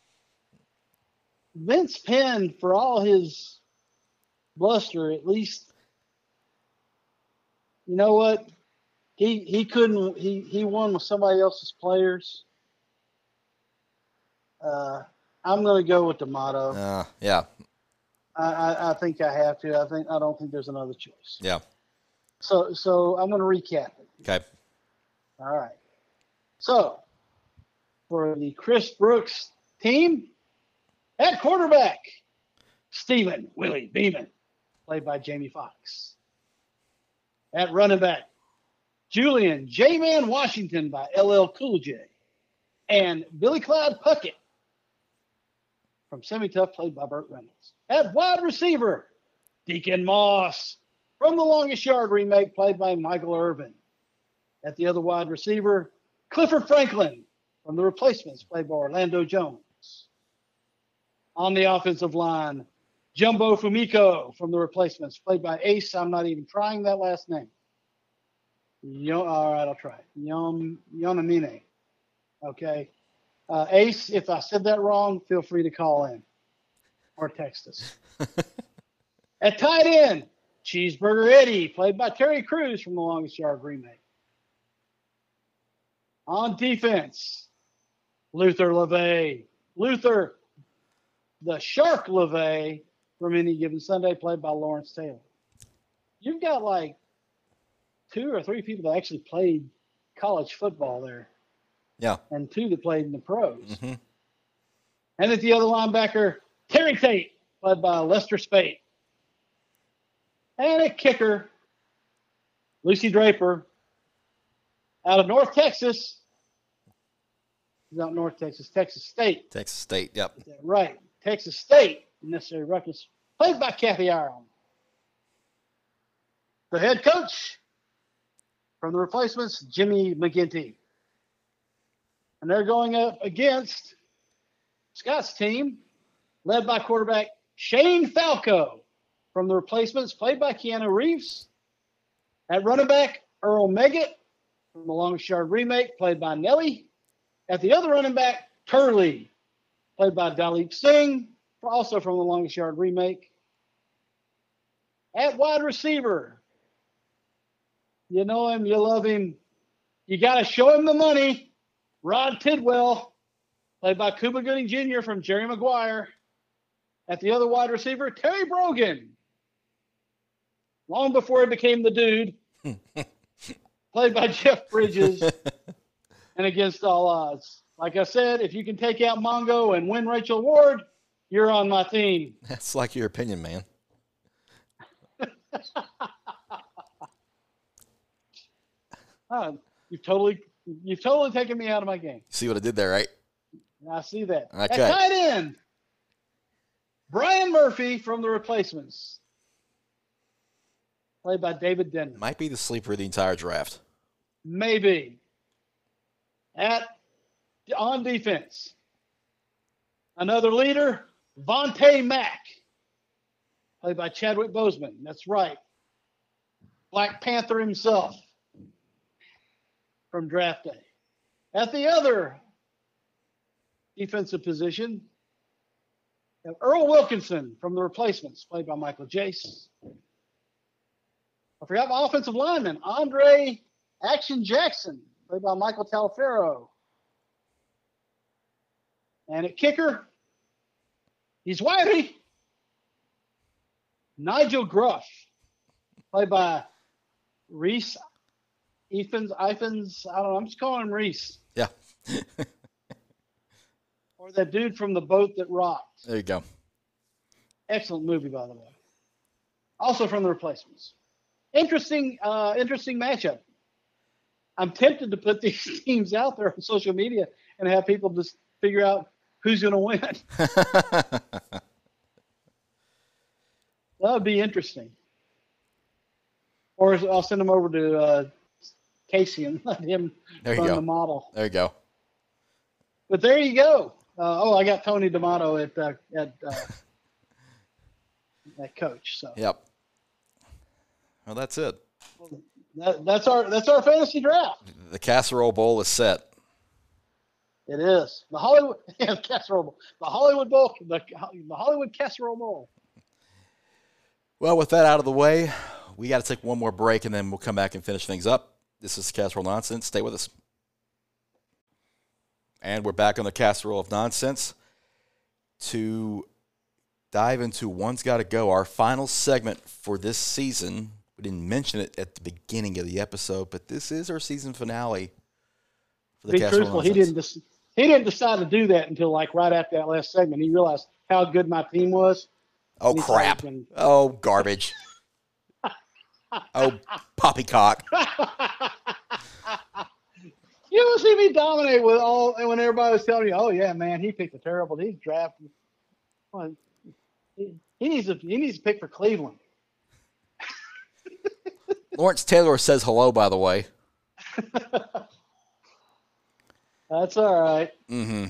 Vince Penn, for all his bluster, at least, you know what? He he couldn't. He he won with somebody else's players. Uh, I'm going to go with D'Amato. Uh, yeah, I, I I think I have to. I think I don't think there's another choice. yeah. So so I'm going to recap it. Okay. All right. So, for the Chris Brooks team, at quarterback, Stephen Willie Beeman, played by Jamie Foxx. At running back, Julian J-Man Washington by L L Cool J. And Billy Clyde Puckett from Semi-Tough, played by Burt Reynolds. At wide receiver, Deacon Moss from The Longest Yard remake, played by Michael Irvin. At the other wide receiver, Clifford Franklin from The Replacements, played by Orlando Jones. On the offensive line, Jumbo Fumiko from The Replacements, played by Ace. I'm not even trying that last name. Yo, all right, I'll try it. Yom, Yonamine. Okay. Uh, Ace, if I said that wrong, feel free to call in or text us. At tight end, Cheeseburger Eddie, played by Terry Crews from The Longest Yard remake. On defense, Luther LeVay. Luther, the Shark LeVay from Any Given Sunday, played by Lawrence Taylor. You've got like two or three people that actually played college football there. Yeah. And two that played in the pros. Mm-hmm. And at the other linebacker, Terry Tate, played by Lester Spate. And a kicker, Lucy Draper, out of North Texas. Not North Texas, Texas State. Texas State, yep. Is that right? Texas State, necessary ruckus, played by Kathy Ireland. The head coach from the replacements, Jimmy McGinty. And they're going up against Scott's team, led by quarterback Shane Falco from the replacements, played by Keanu Reeves. At running back, Earl Meggett from the Longest Yard remake, played by Nelly. At the other running back, Turley, played by Dalip Singh, also from the Longest Yard remake. At wide receiver, you know him, you love him. You got to show him the money. Rod Tidwell, played by Cuba Gooding Junior from Jerry Maguire. At the other wide receiver, Terry Brogan, long before he became the dude, played by Jeff Bridges. And against all odds. Like I said, if you can take out Mongo and win Rachel Ward, you're on my team. That's like your opinion, man. uh, you've totally you've totally taken me out of my game. See what I did there, right? I see that. Okay. At tight end, Brian Murphy from the replacements, played by David Denton. Might be the sleeper of the entire draft. Maybe. At on defense, another leader, Vontae Mack, played by Chadwick Boseman. That's right. Black Panther himself from draft day. At the other defensive position, Earl Wilkinson from the replacements, played by Michael Jace. I forgot my offensive lineman, Andre Action Jackson, played by Michael Talaferro. And at kicker, he's Whitey. Nigel Gruff, played by Reese Ephens, Ephens, I don't know, I'm just calling him Reese. Yeah. Or that dude from The Boat That Rocked. There you go. Excellent movie, by the way. Also from the replacements. Interesting, uh, interesting matchup. I'm tempted to put these teams out there on social media and have people just figure out who's going to win. That would be interesting. Or I'll send them over to uh, Casey and let him there you run go. the model. There you go. But there you go. Uh, oh, I got Tony D'Amato at uh, at uh, at coach. So Yep. Well, that's it. that, that's our that's our fantasy draft. The Casserole Bowl is set. It is the Hollywood yeah, Casserole Bowl, the Hollywood Bowl, the, the Hollywood Casserole Bowl. Well, with that out of the way, we got to take one more break, and then we'll come back and finish things up. This is Casserole Nonsense. Stay with us. And we're back on the Casserole of Nonsense to dive into One's Gotta Go, our final segment for this season. We didn't mention it at the beginning of the episode, but this is our season finale for the Be Casserole truthful, he Nonsense. didn't dis- he didn't decide to do that until like right after that last segment. He realized how good my team was. Oh, and he thought he crap. can- Oh, garbage. Oh, poppycock. You don't see me dominate with all when everybody was telling me, "Oh yeah, man, he picked a terrible. He's drafted. Well, he, he needs to he needs to pick for Cleveland." Lawrence Taylor says hello, by the way. That's all right. Mm-hmm.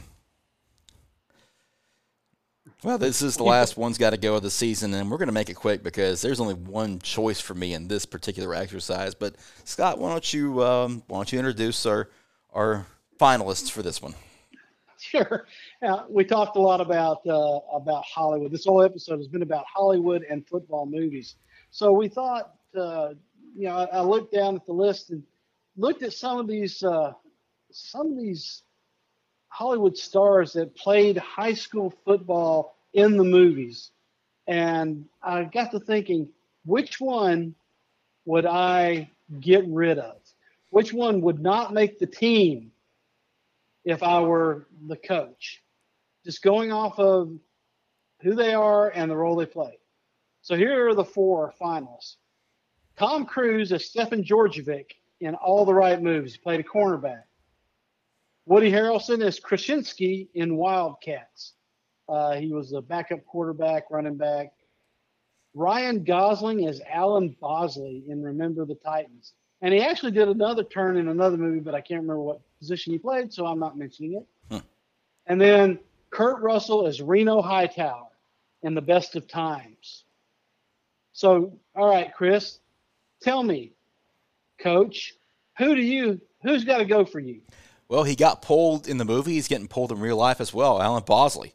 Well, this is the last One's Got to Go of the season, and we're going to make it quick because there's only one choice for me in this particular exercise. But Scott, why don't you um, why don't you introduce our our finalists for this one? Sure. Now, we talked a lot about uh, about Hollywood. This whole episode has been about Hollywood and football movies. So we thought, uh, you know, I, I looked down at the list and looked at some of these, uh, some of these Hollywood stars that played high school football in the movies. And I got to thinking, which one would I get rid of? Which one would not make the team if I were the coach? Just going off of who they are and the role they play. So here are the four finalists. Tom Cruise as Stefan Georgievic in All the Right Moves. He played a cornerback. Woody Harrelson as Krasinski in Wildcats. Uh, he was a backup quarterback, running back. Ryan Gosling as Alan Bosley in Remember the Titans. And he actually did another turn in another movie, but I can't remember what position he played, so I'm not mentioning it. Hmm. And then Kurt Russell as Reno Hightower in The Best of Times. So, all right, Chris, tell me, Coach, who do you, who's got to go for you? Well, he got pulled in the movie. He's getting pulled in real life as well. Alan Bosley.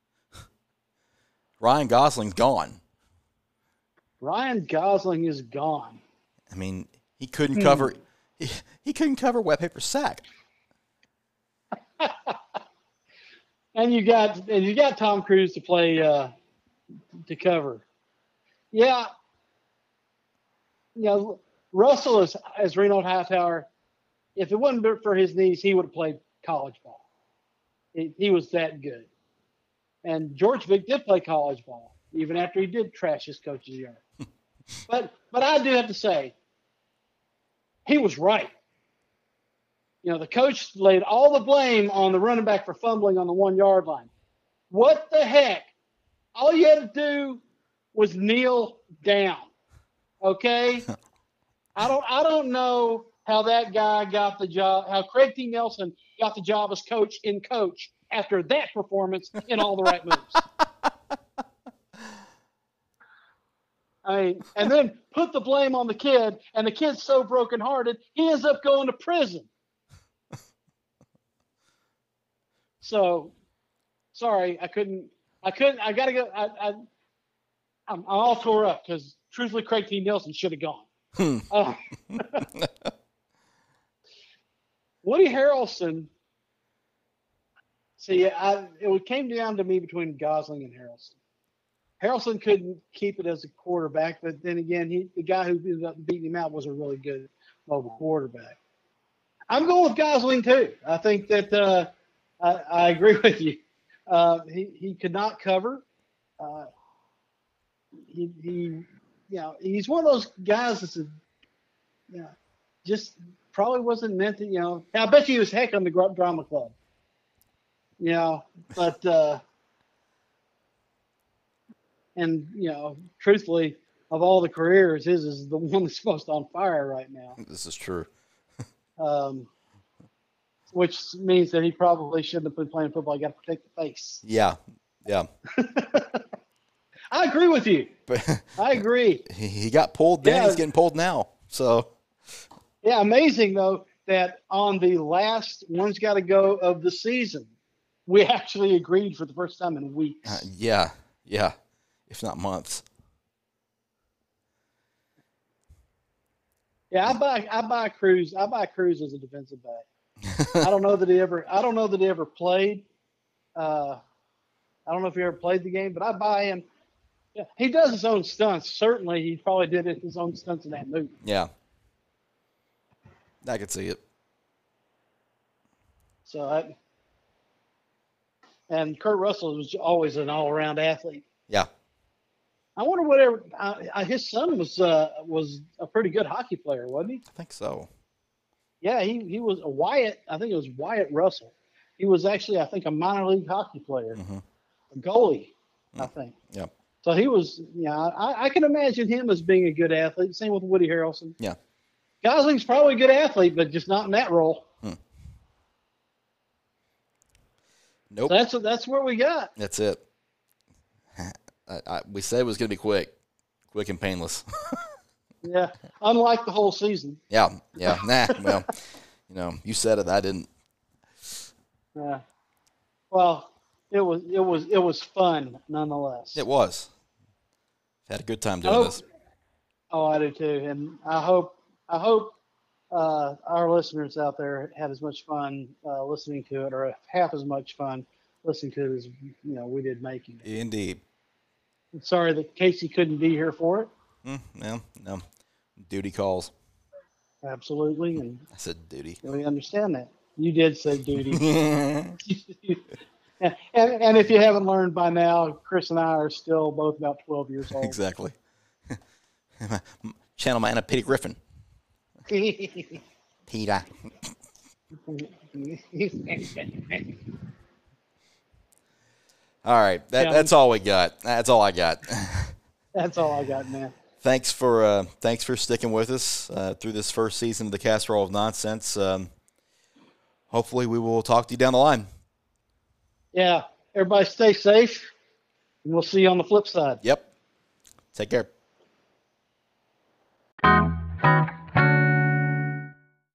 Ryan Gosling's gone. Ryan Gosling is gone. I mean, he couldn't cover. Hmm. He, he couldn't cover wet paper sack. and you got and you got Tom Cruise to play uh, to cover. Yeah. You know, Russell is as Reno Hightower. If it wasn't for his knees, he would have played college ball. He, he was that good. And George Vick did play college ball, even after he did trash his coach's yard. but but I do have to say, he was right. You know, the coach laid all the blame on the running back for fumbling on the one-yard line. What the heck? All you had to do was kneel down. Okay? I don't I don't know how that guy got the job, how Craig T. Nelson got the job as coach in coach after that performance in All the Right Moves. I mean, and then put the blame on the kid, and the kid's so brokenhearted, he ends up going to prison. So, sorry, I couldn't, I couldn't, I got to go, I, I, I'm, I'm all tore up because, truthfully, Craig T. Nelson should have gone. Hmm. Uh, Woody Harrelson, see, I, it came down to me between Gosling and Harrelson. Harrelson couldn't keep it as a quarterback, but then again, he, the guy who ended up beating him out was a really good mobile quarterback. I'm going with Gosling too. I think that uh, I, I agree with you. Uh, he he could not cover. Uh, he he, you know, he's one of those guys that's a, you know, just probably wasn't meant to. You know, I bet you he was heck on the drama club. You know, but. Uh, And, you know, truthfully, of all the careers, his is the one that's most on fire right now. This is true. um, which means that he probably shouldn't have been playing football. You got to protect the face. Yeah, yeah. I agree with you. But I agree. He got pulled then. Yeah. He's getting pulled now. So. Yeah, amazing, though, that on the last One's Got to Go of the season, we actually agreed for the first time in weeks. Uh, yeah, yeah. If not months. Yeah, I buy I buy Cruz. I buy Cruz as a defensive back. I don't know that he ever I don't know that he ever played. Uh, I don't know if he ever played the game, but I buy him. Yeah, he does his own stunts. Certainly, he probably did it, his own stunts in that movie. Yeah, I could see it. So, I, and Kurt Russell was always an all-around athlete. Yeah. I wonder whatever uh, his son was uh, was a pretty good hockey player, wasn't he? I think so. Yeah, he he was a Wyatt. I think it was Wyatt Russell. He was actually, I think, a minor league hockey player, mm-hmm. a goalie, mm. I think. Yeah. So he was, yeah. I, I can imagine him as being a good athlete. Same with Woody Harrelson. Yeah. Gosling's probably a good athlete, but just not in that role. Hmm. Nope. So that's that's where we got. That's it. I, I, we said it was going to be quick, quick and painless. Yeah, unlike the whole season. Yeah, yeah. Nah, well, you know, you said it. I didn't. Yeah. Well, it was it was it was fun nonetheless. It was. Had a good time doing I hope, this. Oh, I do too, and I hope I hope uh, our listeners out there had as much fun uh, listening to it, or half as much fun listening to it as you know we did making it. Indeed. I'm sorry that Casey couldn't be here for it. Mm, no, no. Duty calls. Absolutely, and I said duty. we understand that. You did say duty. and, and if you haven't learned by now, Chris and I are still both about twelve years old. Exactly. Channel my Anna Petty Griffin. Peter. All right, that, Yeah. that's all we got. That's all I got. That's all I got, man. Thanks for uh, thanks for sticking with us uh, through this first season of the Casserole of Nonsense. Um, hopefully, we will talk to you down the line. Yeah, everybody stay safe, and we'll see you on the flip side. Yep. Take care.